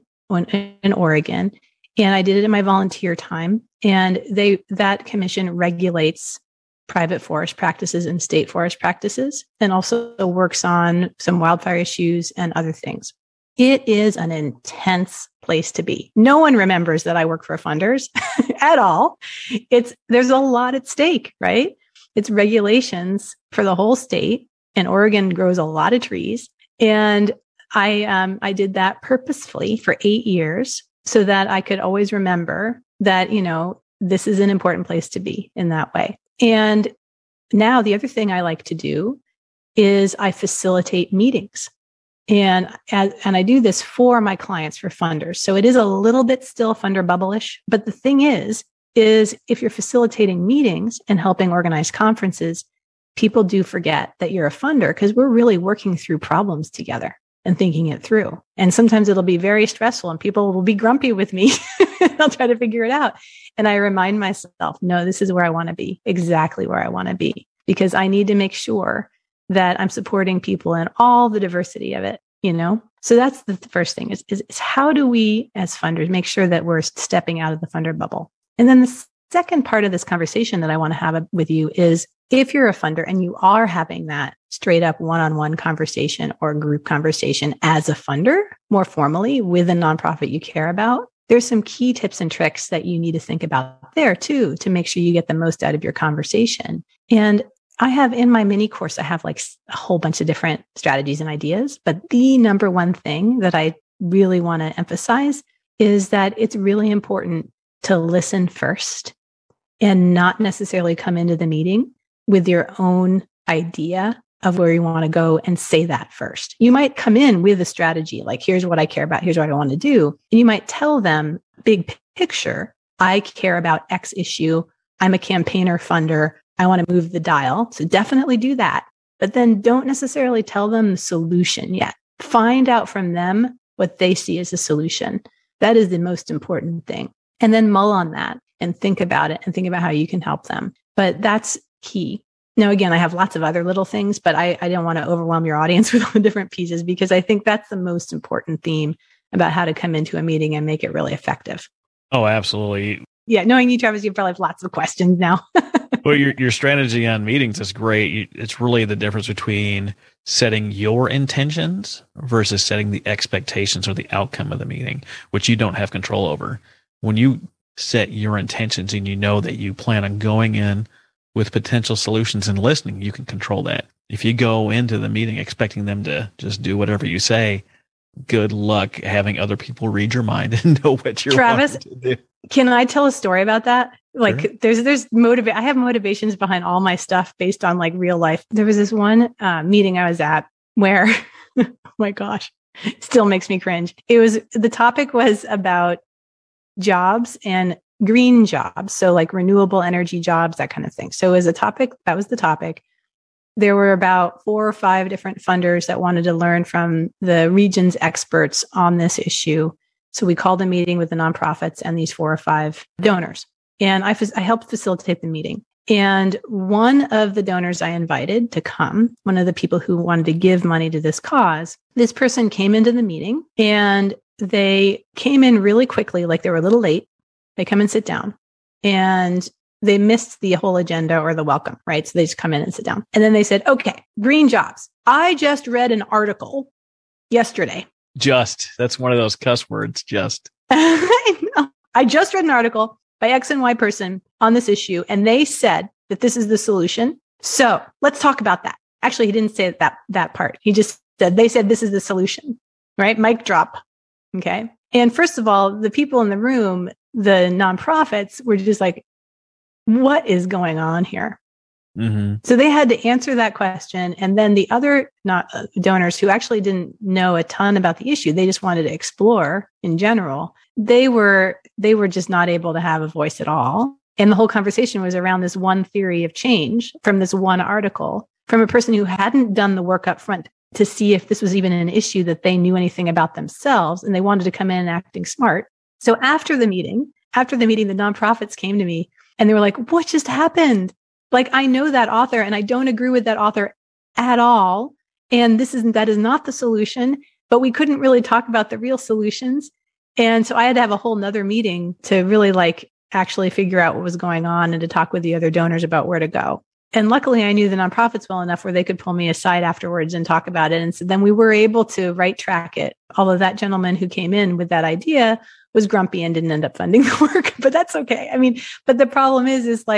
S3: in Oregon. And I did it in my volunteer time. And that commission regulates private forest practices and state forest practices, and also works on some wildfire issues and other things. It is an intense place to be. No one remembers that I work for funders at all. There's a lot at stake, right? It's regulations for the whole state. And Oregon grows a lot of trees. And I did that purposefully for 8 years so that I could always remember that, this is an important place to be in that way. And now the other thing I like to do is I facilitate meetings. And I do this for my clients, for funders. So it is a little bit still funder bubble-ish. But the thing is if you're facilitating meetings and helping organize conferences, people do forget that you're a funder because we're really working through problems together and thinking it through. And sometimes it'll be very stressful and people will be grumpy with me. I'll try to figure it out. And I remind myself, no, this is where I want to be, exactly where I want to be, because I need to make sure that I'm supporting people in all the diversity of it, So that's the first thing is how do we as funders make sure that we're stepping out of the funder bubble? And then the second part of this conversation that I want to have with you is if you're a funder and you are having that straight up one-on-one conversation or group conversation as a funder, more formally with a nonprofit you care about, there's some key tips and tricks that you need to think about there too, to make sure you get the most out of your conversation. And I have in my mini course, I have like a whole bunch of different strategies and ideas, but the number one thing that I really want to emphasize is that it's really important to listen first and not necessarily come into the meeting with your own idea of where you want to go and say that first. You might come in with a strategy, like, here's what I care about, here's what I want to do. And you might tell them big picture, I care about X issue. I'm a campaigner funder. I want to move the dial. So definitely do that. But then don't necessarily tell them the solution yet. Find out from them what they see as a solution. That is the most important thing. And then mull on that and think about it and think about how you can help them. But that's key. Now, again, I have lots of other little things, but I don't want to overwhelm your audience with all the different pieces because I think that's the most important theme about how to come into a meeting and make it really effective.
S2: Oh, absolutely.
S3: Yeah. Knowing you, Travis, you probably have lots of questions now.
S2: Well, your strategy on meetings is great. It's really the difference between setting your intentions versus setting the expectations or the outcome of the meeting, which you don't have control over. When you set your intentions and you know that you plan on going in with potential solutions and listening, you can control that. If you go into the meeting expecting them to just do whatever you say, good luck having other people read your mind and know what you're
S3: Travis,
S2: wanting to do.
S3: Can I tell a story about that? Like sure. I have motivations behind all my stuff based on like real life. There was this one meeting I was at where, oh my gosh, it still makes me cringe. The topic was about jobs and green jobs. So like renewable energy jobs, that kind of thing. So as a topic, that was the topic. There were about 4 or 5 different funders that wanted to learn from the region's experts on this issue. So we called a meeting with the nonprofits and these 4 or 5 donors. And I helped facilitate the meeting. And one of the donors I invited to come, one of the people who wanted to give money to this cause, this person came into the meeting and they came in really quickly, like they were a little late. They come and sit down and they missed the whole agenda or the welcome, right? So they just come in and sit down. And then they said, okay, green jobs. I just read an article yesterday.
S2: That's one of those cuss words, just.
S3: I just read an article by X and Y person on this issue, and they said that this is the solution. So let's talk about that. Actually, he didn't say that part. He just said, they said this is the solution, right? Mic drop. Okay. And first of all, the people in the room, the nonprofits were just like, what is going on here? Mm-hmm. So they had to answer that question. And then the other donors who actually didn't know a ton about the issue, they just wanted to explore in general. They were just not able to have a voice at all. And the whole conversation was around this one theory of change from this one article from a person who hadn't done the work up front to see if this was even an issue that they knew anything about themselves. And they wanted to come in acting smart. So after the meeting, the nonprofits came to me and they were like, what just happened? Like, I know that author and I don't agree with that author at all. And that is not the solution, but we couldn't really talk about the real solutions. And so I had to have a whole nother meeting to really like actually figure out what was going on and to talk with the other donors about where to go. And luckily I knew the nonprofits well enough where they could pull me aside afterwards and talk about it. And so then we were able to right track it. Although that gentleman who came in with that idea was grumpy and didn't end up funding the work, but that's okay. I mean, but the problem is like,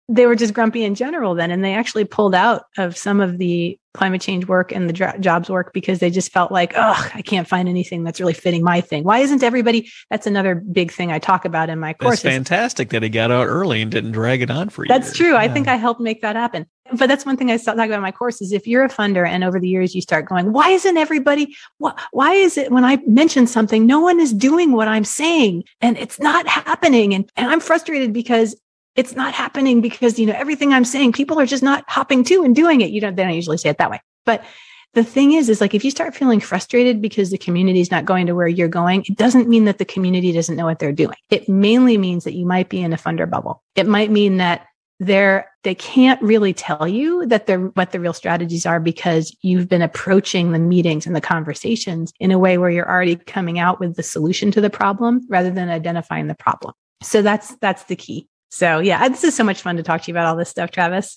S3: they were just grumpy in general then. And they actually pulled out of some of the climate change work and the jobs work because they just felt like, oh, I can't find anything that's really fitting my thing. Why isn't everybody? That's another big thing I talk about in my course.
S2: It's fantastic that he got out early and didn't drag it on for you.
S3: That's true. Yeah. I think I helped make that happen. But that's one thing I talk about in my course is if you're a funder and over the years you start going, why isn't everybody, why is it when I mention something, no one is doing what I'm saying and it's not happening. And I'm frustrated because it's not happening because, everything I'm saying, people are just not hopping to and doing it. They don't usually say it that way. But the thing is like, if you start feeling frustrated because the community is not going to where you're going, it doesn't mean that the community doesn't know what they're doing. It mainly means that you might be in a funder bubble. It might mean that they can't really tell you that what the real strategies are because you've been approaching the meetings and the conversations in a way where you're already coming out with the solution to the problem rather than identifying the problem. So that's the key. So yeah, this is so much fun to talk to you about all this stuff, Travis.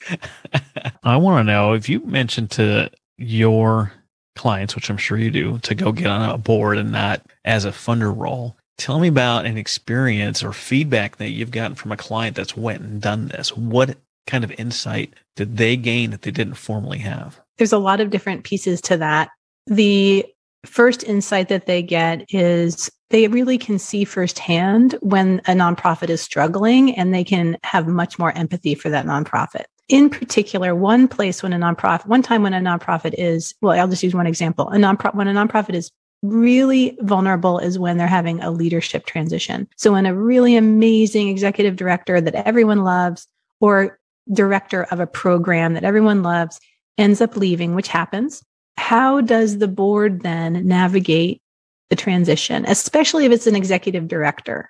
S2: I want to know if you mentioned to your clients, which I'm sure you do, to go get on a board and not as a funder role. Tell me about an experience or feedback that you've gotten from a client that's went and done this. What kind of insight did they gain that they didn't formally have?
S3: There's a lot of different pieces to that. The first insight that they get is they really can see firsthand when a nonprofit is struggling and they can have much more empathy for that nonprofit. In particular, one time when a nonprofit is, well, I'll just use one example. When a nonprofit is really vulnerable is when they're having a leadership transition. So when a really amazing executive director that everyone loves or director of a program that everyone loves ends up leaving, which happens, how does the board then navigate the transition, especially if it's an executive director?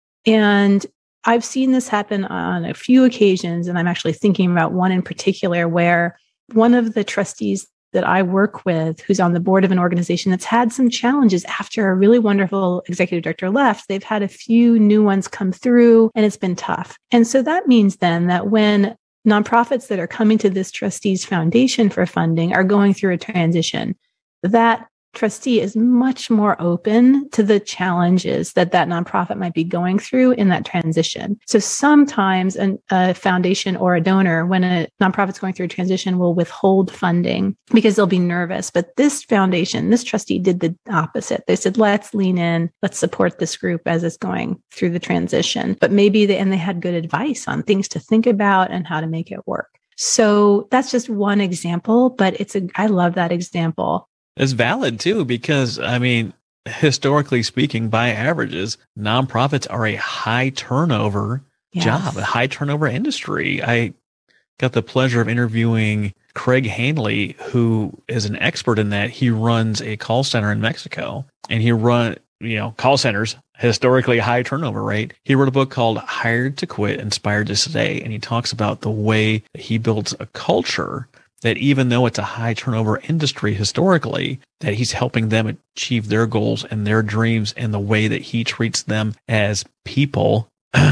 S3: And I've seen this happen on a few occasions, and I'm actually thinking about one in particular where one of the trustees that I work with, who's on the board of an organization that's had some challenges after a really wonderful executive director left, they've had a few new ones come through and it's been tough. And so that means then that when nonprofits that are coming to this trustee's foundation for funding are going through a transition, that trustee is much more open to the challenges that nonprofit might be going through in that transition. So sometimes a foundation or a donor, when a nonprofit's going through a transition, will withhold funding because they'll be nervous. But this foundation, this trustee did the opposite. They said, let's lean in, let's support this group as it's going through the transition. But maybe they had good advice on things to think about and how to make it work. So that's just one example, but I love that example.
S2: It's valid too, because historically speaking, by averages, nonprofits are a high turnover job, a high turnover industry. I got the pleasure of interviewing Craig Hanley, who is an expert in that. He runs a call center in Mexico, and call centers, historically a high turnover rate. He wrote a book called Hired to Quit, Inspired to Stay. And he talks about the way that he builds a culture that even though it's a high turnover industry historically, that he's helping them achieve their goals and their dreams in the way that he treats them as people.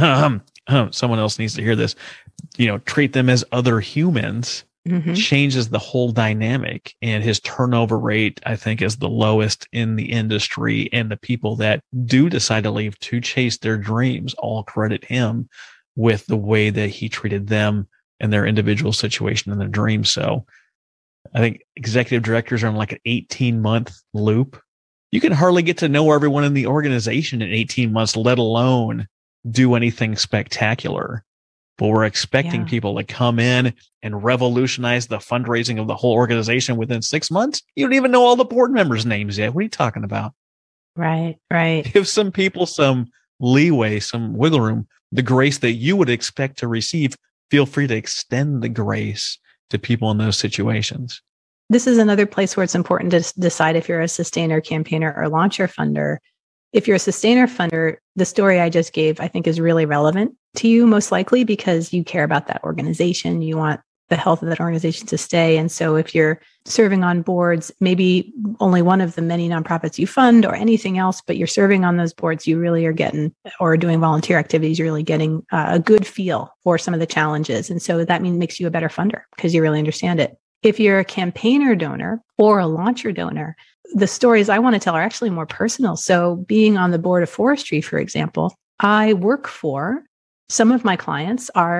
S2: Someone else needs to hear this. Treat them as other humans, changes the whole dynamic. And his turnover rate, I think, is the lowest in the industry. And the people that do decide to leave to chase their dreams all credit him with the way that he treated them and their individual situation and their dreams. So I think executive directors are on like an 18-month loop. You can hardly get to know everyone in the organization in 18 months, let alone do anything spectacular. But we're expecting people to come in and revolutionize the fundraising of the whole organization within 6 months. You don't even know all the board members' names yet. What are you talking about?
S3: Right.
S2: Give some people some leeway, some wiggle room, the grace that you would expect to receive. Feel free to extend the grace to people in those situations.
S3: This is another place where it's important to decide if you're a sustainer, campaigner, or launcher funder. If you're a sustainer funder, the story I just gave, I think, is really relevant to you, most likely because you care about that organization. You want the health of that organization to stay. And so if you're serving on boards, maybe only one of the many nonprofits you fund or anything else, but you're serving on those boards, you really are getting, or doing volunteer activities, you're really getting a good feel for some of the challenges. And so that makes you a better funder because you really understand it. If you're a campaigner donor or a launcher donor, the stories I want to tell are actually more personal. So being on the board of forestry, for example, some of my clients are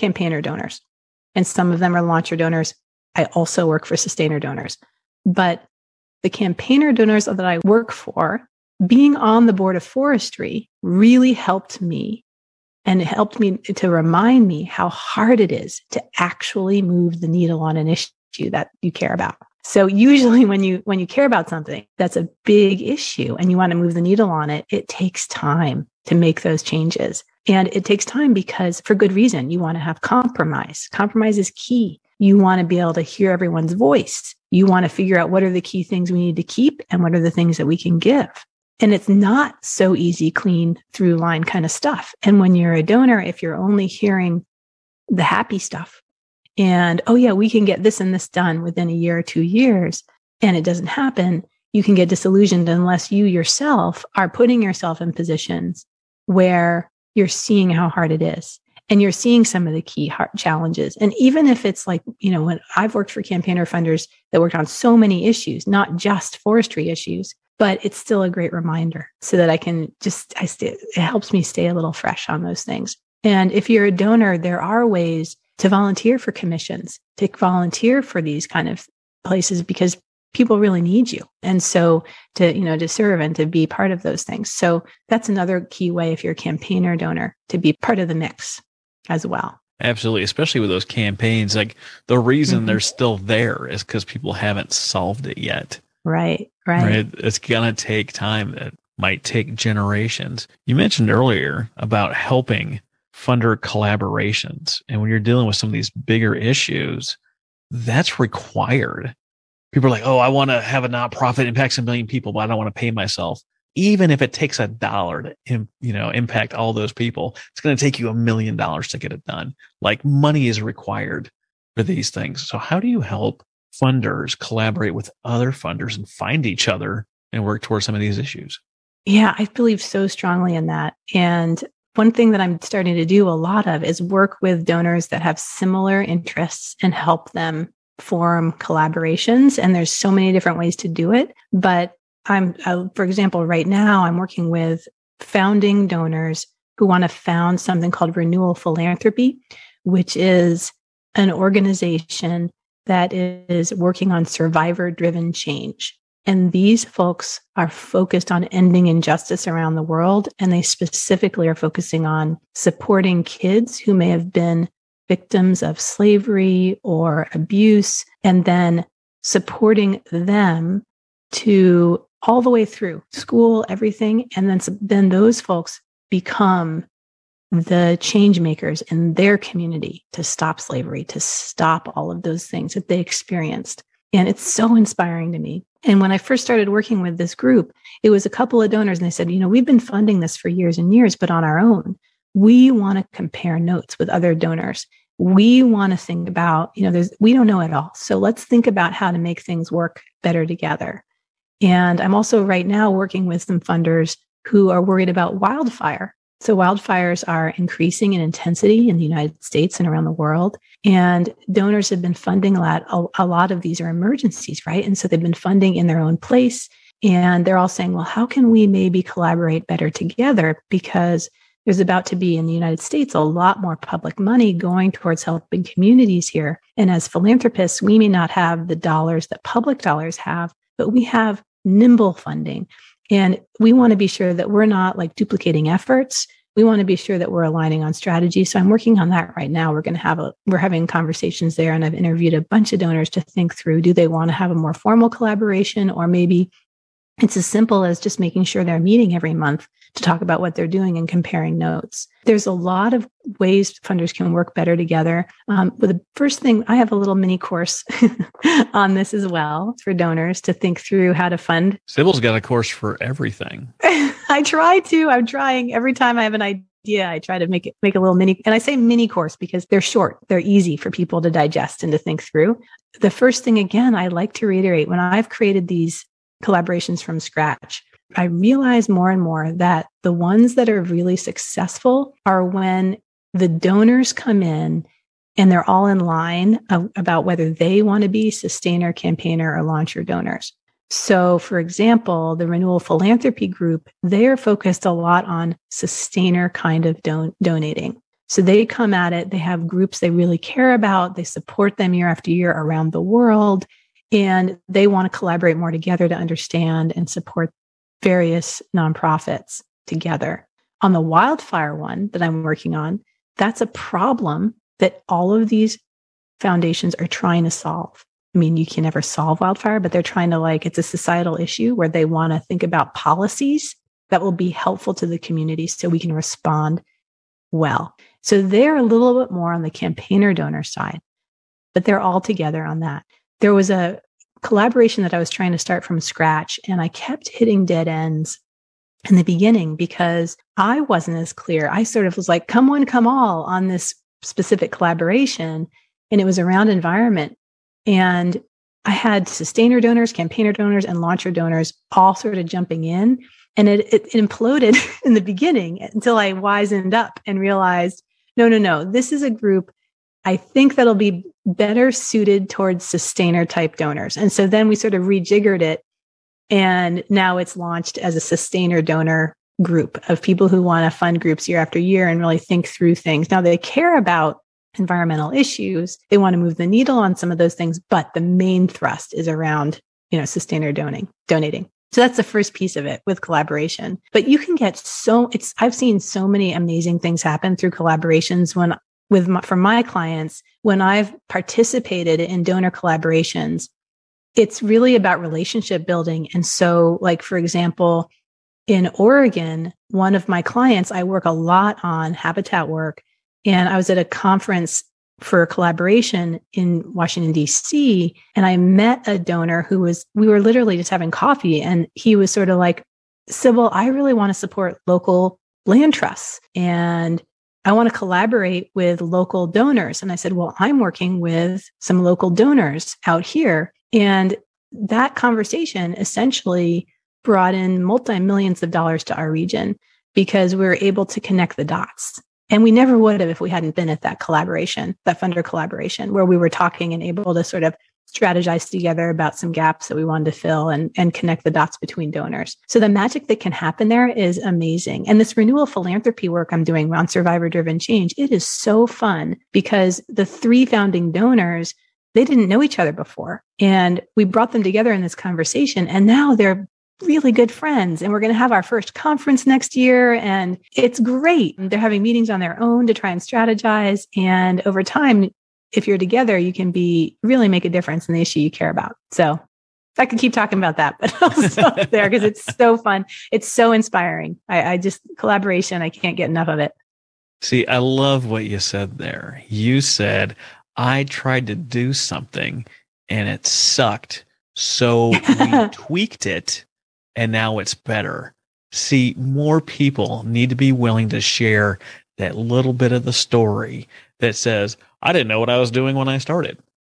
S3: campaigner donors, and some of them are launcher donors. I also work for sustainer donors. But the campaigner donors that I work for, being on the board of forestry really helped me, and it helped me to remind me how hard it is to actually move the needle on an issue that you care about. So usually when you care about something that's a big issue and you want to move the needle on it, it takes time to make those changes. And it takes time because, for good reason, you want to have compromise. Compromise is key. You want to be able to hear everyone's voice. You want to figure out what are the key things we need to keep and what are the things that we can give. And it's not so easy, clean through line kind of stuff. And when you're a donor, if you're only hearing the happy stuff and, oh yeah, we can get this and this done within a year or 2 years, and it doesn't happen, you can get disillusioned unless you yourself are putting yourself in positions where you're seeing how hard it is. And you're seeing some of the key hard challenges. And even if it's like, when I've worked for campaigner funders that worked on so many issues, not just forestry issues, but it's still a great reminder so that I can it helps me stay a little fresh on those things. And if you're a donor, there are ways to volunteer for commissions, to volunteer for these kind of places, because people really need you. And so to serve and to be part of those things. So that's another key way, if you're a campaigner donor, to be part of the mix as well.
S2: Absolutely. Especially with those campaigns, like the reason they're still there is because people haven't solved it yet.
S3: Right.
S2: It's going to take time. It might take generations. You mentioned earlier about helping funder collaborations. And when you're dealing with some of these bigger issues, that's required. People are like, oh, I want to have a nonprofit impacts 1 million people, but I don't want to pay myself. Even if it takes $1 to, impact all those people, it's going to take you $1 million to get it done. Like, money is required for these things. So how do you help funders collaborate with other funders and find each other and work towards some of these issues?
S3: Yeah, I believe so strongly in that. And one thing that I'm starting to do a lot of is work with donors that have similar interests and help them form collaborations. And there's so many different ways to do it. But for example, right now I'm working with founding donors who want to found something called Renewal Philanthropy, which is an organization that is working on survivor-driven change. And these folks are focused on ending injustice around the world. And they specifically are focusing on supporting kids who may have been victims of slavery or abuse, and then supporting them to all the way through school, everything. And then those folks become the change makers in their community to stop slavery, to stop all of those things that they experienced. And it's so inspiring to me. And when I first started working with this group, it was a couple of donors, and they said, we've been funding this for years and years, but on our own, we want to compare notes with other donors. We want to think about, we don't know it all. So let's think about how to make things work better together. And I'm also right now working with some funders who are worried about wildfire. So wildfires are increasing in intensity in the United States and around the world. And donors have been funding a lot of these are emergencies, right? And so they've been funding in their own place. And they're all saying, well, how can we maybe collaborate better together? Because there's about to be in the United States a lot more public money going towards helping communities here. And as philanthropists, we may not have the dollars that public dollars have, but we have nimble funding. And we want to be sure that we're not like duplicating efforts. We want to be sure that we're aligning on strategy. So I'm working on that right now. We're having conversations there, and I've interviewed a bunch of donors to think through, do they want to have a more formal collaboration, or maybe it's as simple as just making sure they're meeting every month to talk about what they're doing and comparing notes. There's a lot of ways funders can work better together. But the first thing, I have a little mini course on this as well for donors to think through how to fund.
S2: Sibyl's got a course for everything.
S3: I'm trying every time I have an idea. I try to make a little mini, and I say mini course because they're short. They're easy for people to digest and to think through. The first thing, again, I like to reiterate, when I've created these collaborations from scratch, I realize more and more that the ones that are really successful are when the donors come in and they're all in line about whether they want to be sustainer, campaigner, or launcher donors. So, for example, the Renewal Philanthropy group, they're focused a lot on sustainer kind of donating. So they come at it, they have groups they really care about, they support them year after year around the world, and they want to collaborate more together to understand and support various nonprofits together. On the wildfire one that I'm working on, that's a problem that all of these foundations are trying to solve. I mean, you can never solve wildfire, but they're trying to it's a societal issue where they want to think about policies that will be helpful to the community so we can respond well. So they're a little bit more on the campaigner donor side, but they're all together on that. There was a collaboration that I was trying to start from scratch, and I kept hitting dead ends in the beginning because I wasn't as clear. I sort of was like, come one, come all on this specific collaboration. And it was around environment. And I had sustainer donors, campaigner donors, and launcher donors all sort of jumping in. And it imploded in the beginning until I wisened up and realized, no, this is a group I think that'll be better suited towards sustainer type donors. And so then we sort of rejiggered it. And now it's launched as a sustainer donor group of people who want to fund groups year after year and really think through things. Now they care about environmental issues. They want to move the needle on some of those things, but the main thrust is around, sustainer donating. So that's the first piece of it with collaboration. But you can get I've seen so many amazing things happen through collaborations for my clients, when I've participated in donor collaborations. It's really about relationship building. And so, for example, in Oregon, one of my clients, I work a lot on habitat work. And I was at a conference for collaboration in Washington, D.C. And I met a donor we were literally just having coffee. And he was sort of like, Sybil, I really want to support local land trusts. And I want to collaborate with local donors. And I said, well, I'm working with some local donors out here. And that conversation essentially brought in multi-millions of dollars to our region because we were able to connect the dots. And we never would have if we hadn't been at that collaboration, that funder collaboration, where we were talking and able to sort of strategize together about some gaps that we wanted to fill and connect the dots between donors. So the magic that can happen there is amazing. And this renewal philanthropy work I'm doing on survivor-driven change, it is so fun because the 3 founding donors, they didn't know each other before. And we brought them together in this conversation, and now they're really good friends. And we're going to have our first conference next year. And it's great. They're having meetings on their own to try and strategize. And over time, if you're together, you can really make a difference in the issue you care about. So I could keep talking about that, but I'll stop there because it's so fun. It's so inspiring. Collaboration, I can't get enough of it.
S2: See, I love what you said there. You said, I tried to do something and it sucked. So we tweaked it and now it's better. See, more people need to be willing to share that little bit of the story that says, I didn't know what I was doing when I started.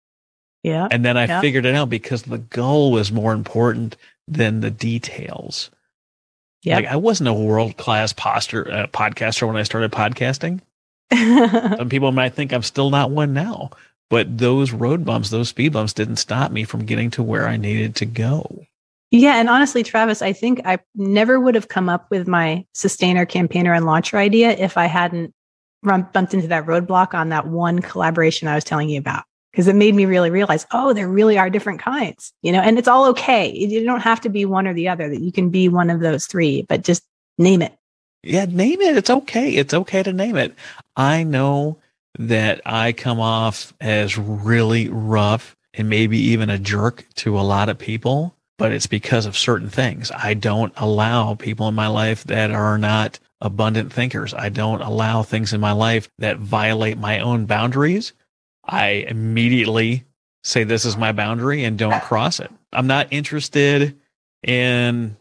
S3: Yeah.
S2: And then I figured it out because the goal was more important than the details. Yeah. I wasn't a world-class podcaster when I started podcasting. Some people might think I'm still not one now, but those road bumps, those speed bumps didn't stop me from getting to where I needed to go.
S3: Yeah. And honestly, Travis, I think I never would have come up with my sustainer, campaigner, and launcher idea if I hadn't bumped into that roadblock on that one collaboration I was telling you about. Because it made me really realize, there really are different kinds, and it's all okay. You don't have to be one or the other, that you can be one of those 3, but just name it.
S2: Yeah, name it. It's okay. It's okay to name it. I know that I come off as really rough and maybe even a jerk to a lot of people, but it's because of certain things. I don't allow people in my life that are not abundant thinkers. I don't allow things in my life that violate my own boundaries. I immediately say this is my boundary and don't cross it. I'm not interested in,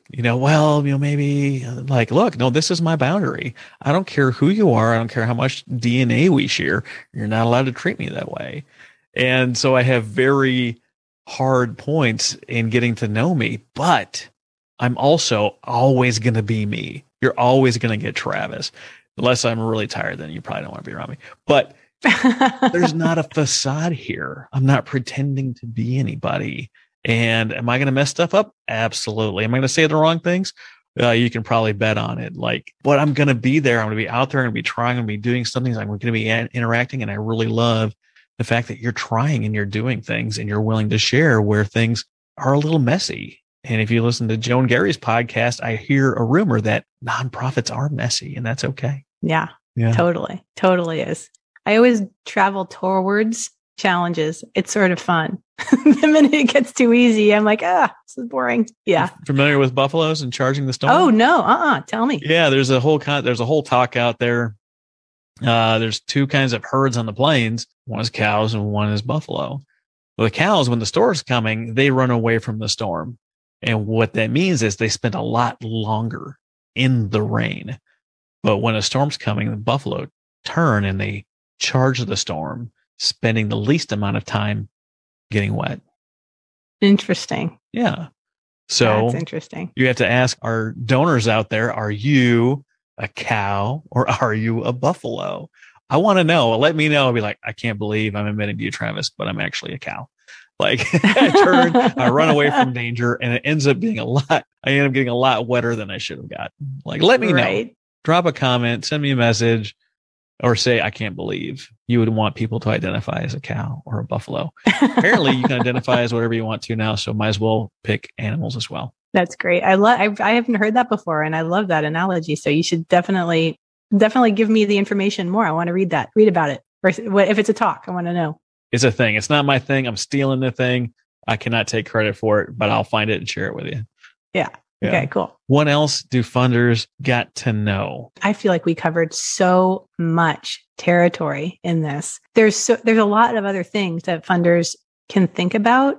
S2: maybe look, no, this is my boundary. I don't care who you are. I don't care how much DNA we share. You're not allowed to treat me that way. And so I have very hard points in getting to know me, but I'm also always going to be me. You're always going to get Travis, unless I'm really tired, then you probably don't want to be around me. But there's not a facade here. I'm not pretending to be anybody. And am I going to mess stuff up? Absolutely. Am I going to say the wrong things? you can probably bet on it. Like, but I'm going to be there. I'm going to be out there. I'm going to be trying. I'm going to be doing something. I'm going to be interacting. And I really love the fact that you're trying and you're doing things and you're willing to share where things are a little messy. And if you listen to Joan Gary's podcast, I hear a rumor that nonprofits are messy, and that's okay.
S3: Yeah. Totally. Totally is. I always travel towards challenges. It's sort of fun. The minute it gets too easy, I'm like, this is boring. Yeah.
S2: Familiar with buffaloes and charging the storm?
S3: Oh no. Tell me.
S2: Yeah. There's a whole talk out there. There's two kinds of herds on the plains. One is cows and one is buffalo. Well, the cows, when the storm's coming, they run away from the storm. And what that means is they spend a lot longer in the rain. But when a storm's coming, the buffalo turn and they charge the storm, spending the least amount of time getting wet.
S3: Interesting.
S2: Yeah. So
S3: that's interesting.
S2: You have to ask our donors out there, are you a cow or are you a buffalo? I want to know. Let me know. I'll be like, I can't believe I'm admitting to you, Travis, but I'm actually a cow. Like I run away from danger and it ends up being I end up getting a lot wetter than I should have got. Like, let me know. Drop a comment, send me a message, or say, I can't believe you would want people to identify as a cow or a buffalo. Apparently you can identify as whatever you want to now. So might as well pick animals as well.
S3: That's great. I haven't heard that before. And I love that analogy. So you should definitely give me the information more. I want to read about it. Or if it's a talk, I want to know.
S2: It's a thing. It's not my thing. I'm stealing the thing. I cannot take credit for it, but I'll find it and share it with you.
S3: Yeah. Okay, cool.
S2: What else do funders got to know?
S3: I feel like we covered so much territory in this. There's a lot of other things that funders can think about.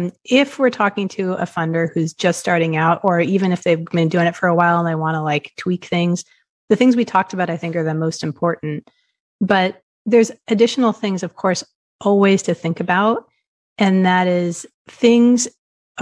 S3: If we're talking to a funder who's just starting out, or even if they've been doing it for a while and they want to like tweak things, the things we talked about, I think, are the most important. But there's additional things, of course, always to think about. And that is things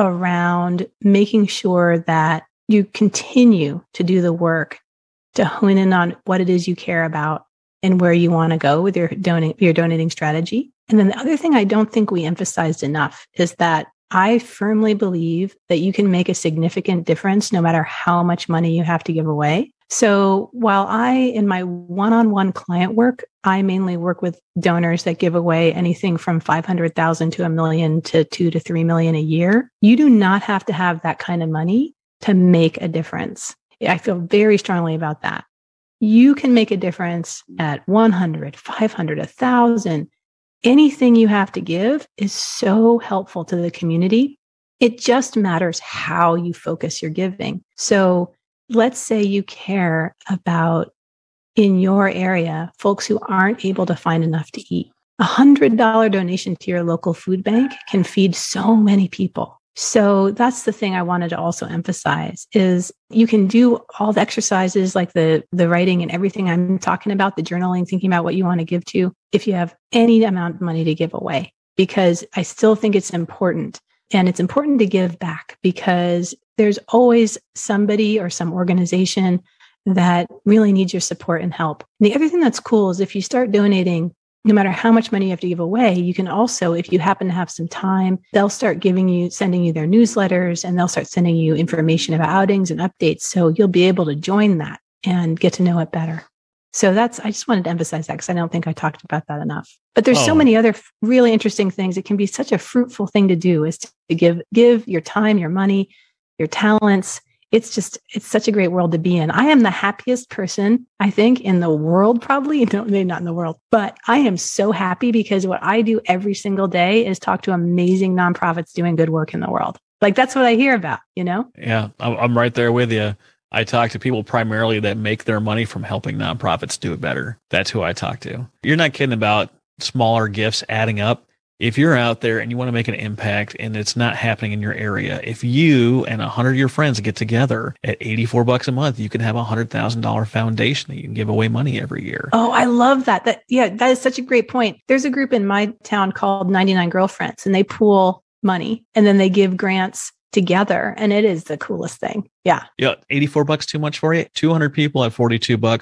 S3: around making sure that you continue to do the work to hone in on what it is you care about and where you want to go with your donating strategy. And then the other thing I don't think we emphasized enough is that I firmly believe that you can make a significant difference no matter how much money you have to give away. So while in my one-on-one client work, I mainly work with donors that give away anything from $500,000 to $1 million to $2 to $3 million a year. You do not have to have that kind of money to make a difference. I feel very strongly about that. You can make a difference at 100, 500, 1,000. Anything you have to give is so helpful to the community. It just matters how you focus your giving. So let's say you care about, in your area, folks who aren't able to find enough to eat. $100 donation to your local food bank can feed so many people. So that's the thing I wanted to also emphasize is you can do all the exercises like the writing and everything I'm talking about, the journaling, thinking about what you want to give to, if you have any amount of money to give away, because I still think it's important. And it's important to give back because there's always somebody or some organization that really needs your support and help. And the other thing that's cool is if you start donating, no matter how much money you have to give away, you can also, if you happen to have some time, they'll start sending you their newsletters and they'll start sending you information about outings and updates. So you'll be able to join that and get to know it better. So I just wanted to emphasize that because I don't think I talked about that enough. But there's so many other really interesting things. It can be such a fruitful thing to do is to give your time, your money, your talents. It's such a great world to be in. I am the happiest person, I think, in the world, probably. No, maybe not in the world, but I am so happy because what I do every single day is talk to amazing nonprofits doing good work in the world. Like that's what I hear about, you know?
S2: Yeah, I'm right there with you. I talk to people primarily that make their money from helping nonprofits do it better. That's who I talk to. You're not kidding about smaller gifts adding up. If you're out there and you want to make an impact and it's not happening in your area, if you and 100 of your friends get together at $84 a month, you can have a $100,000 foundation that you can give away money every year.
S3: Oh, I love that. That is such a great point. There's a group in my town called 99 Girlfriends and they pool money and then they give grants together. And it is the coolest thing. Yeah.
S2: Yeah. $84 too much for you? 200 people at $42.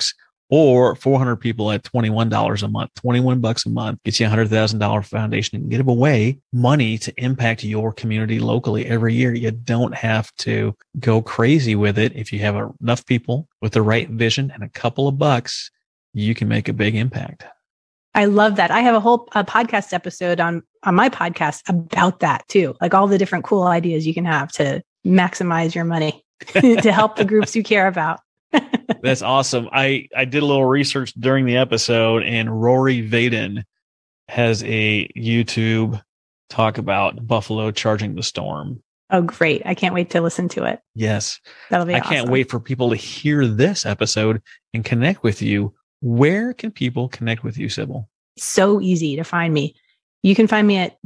S2: or 400 people at $21 a month, $21 a month, gets you a $100,000 foundation and give away money to impact your community locally every year. You don't have to go crazy with it. If you have enough people with the right vision and a couple of bucks, you can make a big impact.
S3: I love that. I have a whole podcast episode on my podcast about that too. Like all the different cool ideas you can have to maximize your money to help the groups you care about.
S2: That's awesome. I did a little research during the episode, and Rory Vaden has a YouTube talk about Buffalo charging the storm.
S3: Oh, great. I can't wait to listen to it.
S2: Yes.
S3: That'll be
S2: awesome. I can't wait for people to hear this episode and connect with you. Where can people connect with you, Sybil?
S3: So easy to find me. You can find me at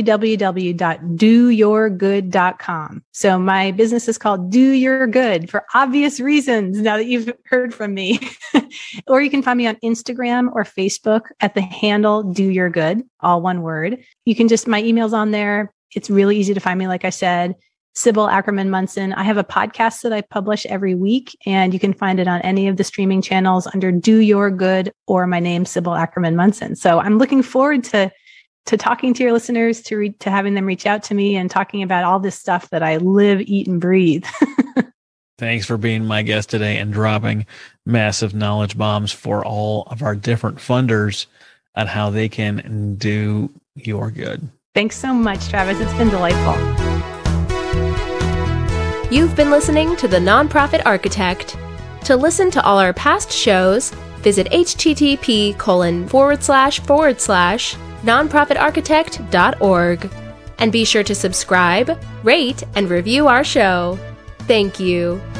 S3: www.doyourgood.com. So my business is called Do Your Good for obvious reasons now that you've heard from me. Or you can find me on Instagram or Facebook at the handle Do Your Good, all one word. You can my email's on there. It's really easy to find me, like I said. Sybil Ackerman Munson. I have a podcast that I publish every week, and you can find it on any of the streaming channels under Do Your Good or my name, Sybil Ackerman Munson. So I'm looking forward to talking to your listeners, to having them reach out to me and talking about all this stuff that I live, eat, and breathe.
S2: Thanks for being my guest today and dropping massive knowledge bombs for all of our different funders on how they can do your good.
S3: Thanks so much, Travis. It's been delightful.
S1: You've been listening to The Nonprofit Architect. To listen to all our past shows, visit http://nonprofitarchitect.org. And be sure to subscribe, rate, and review our show. Thank you.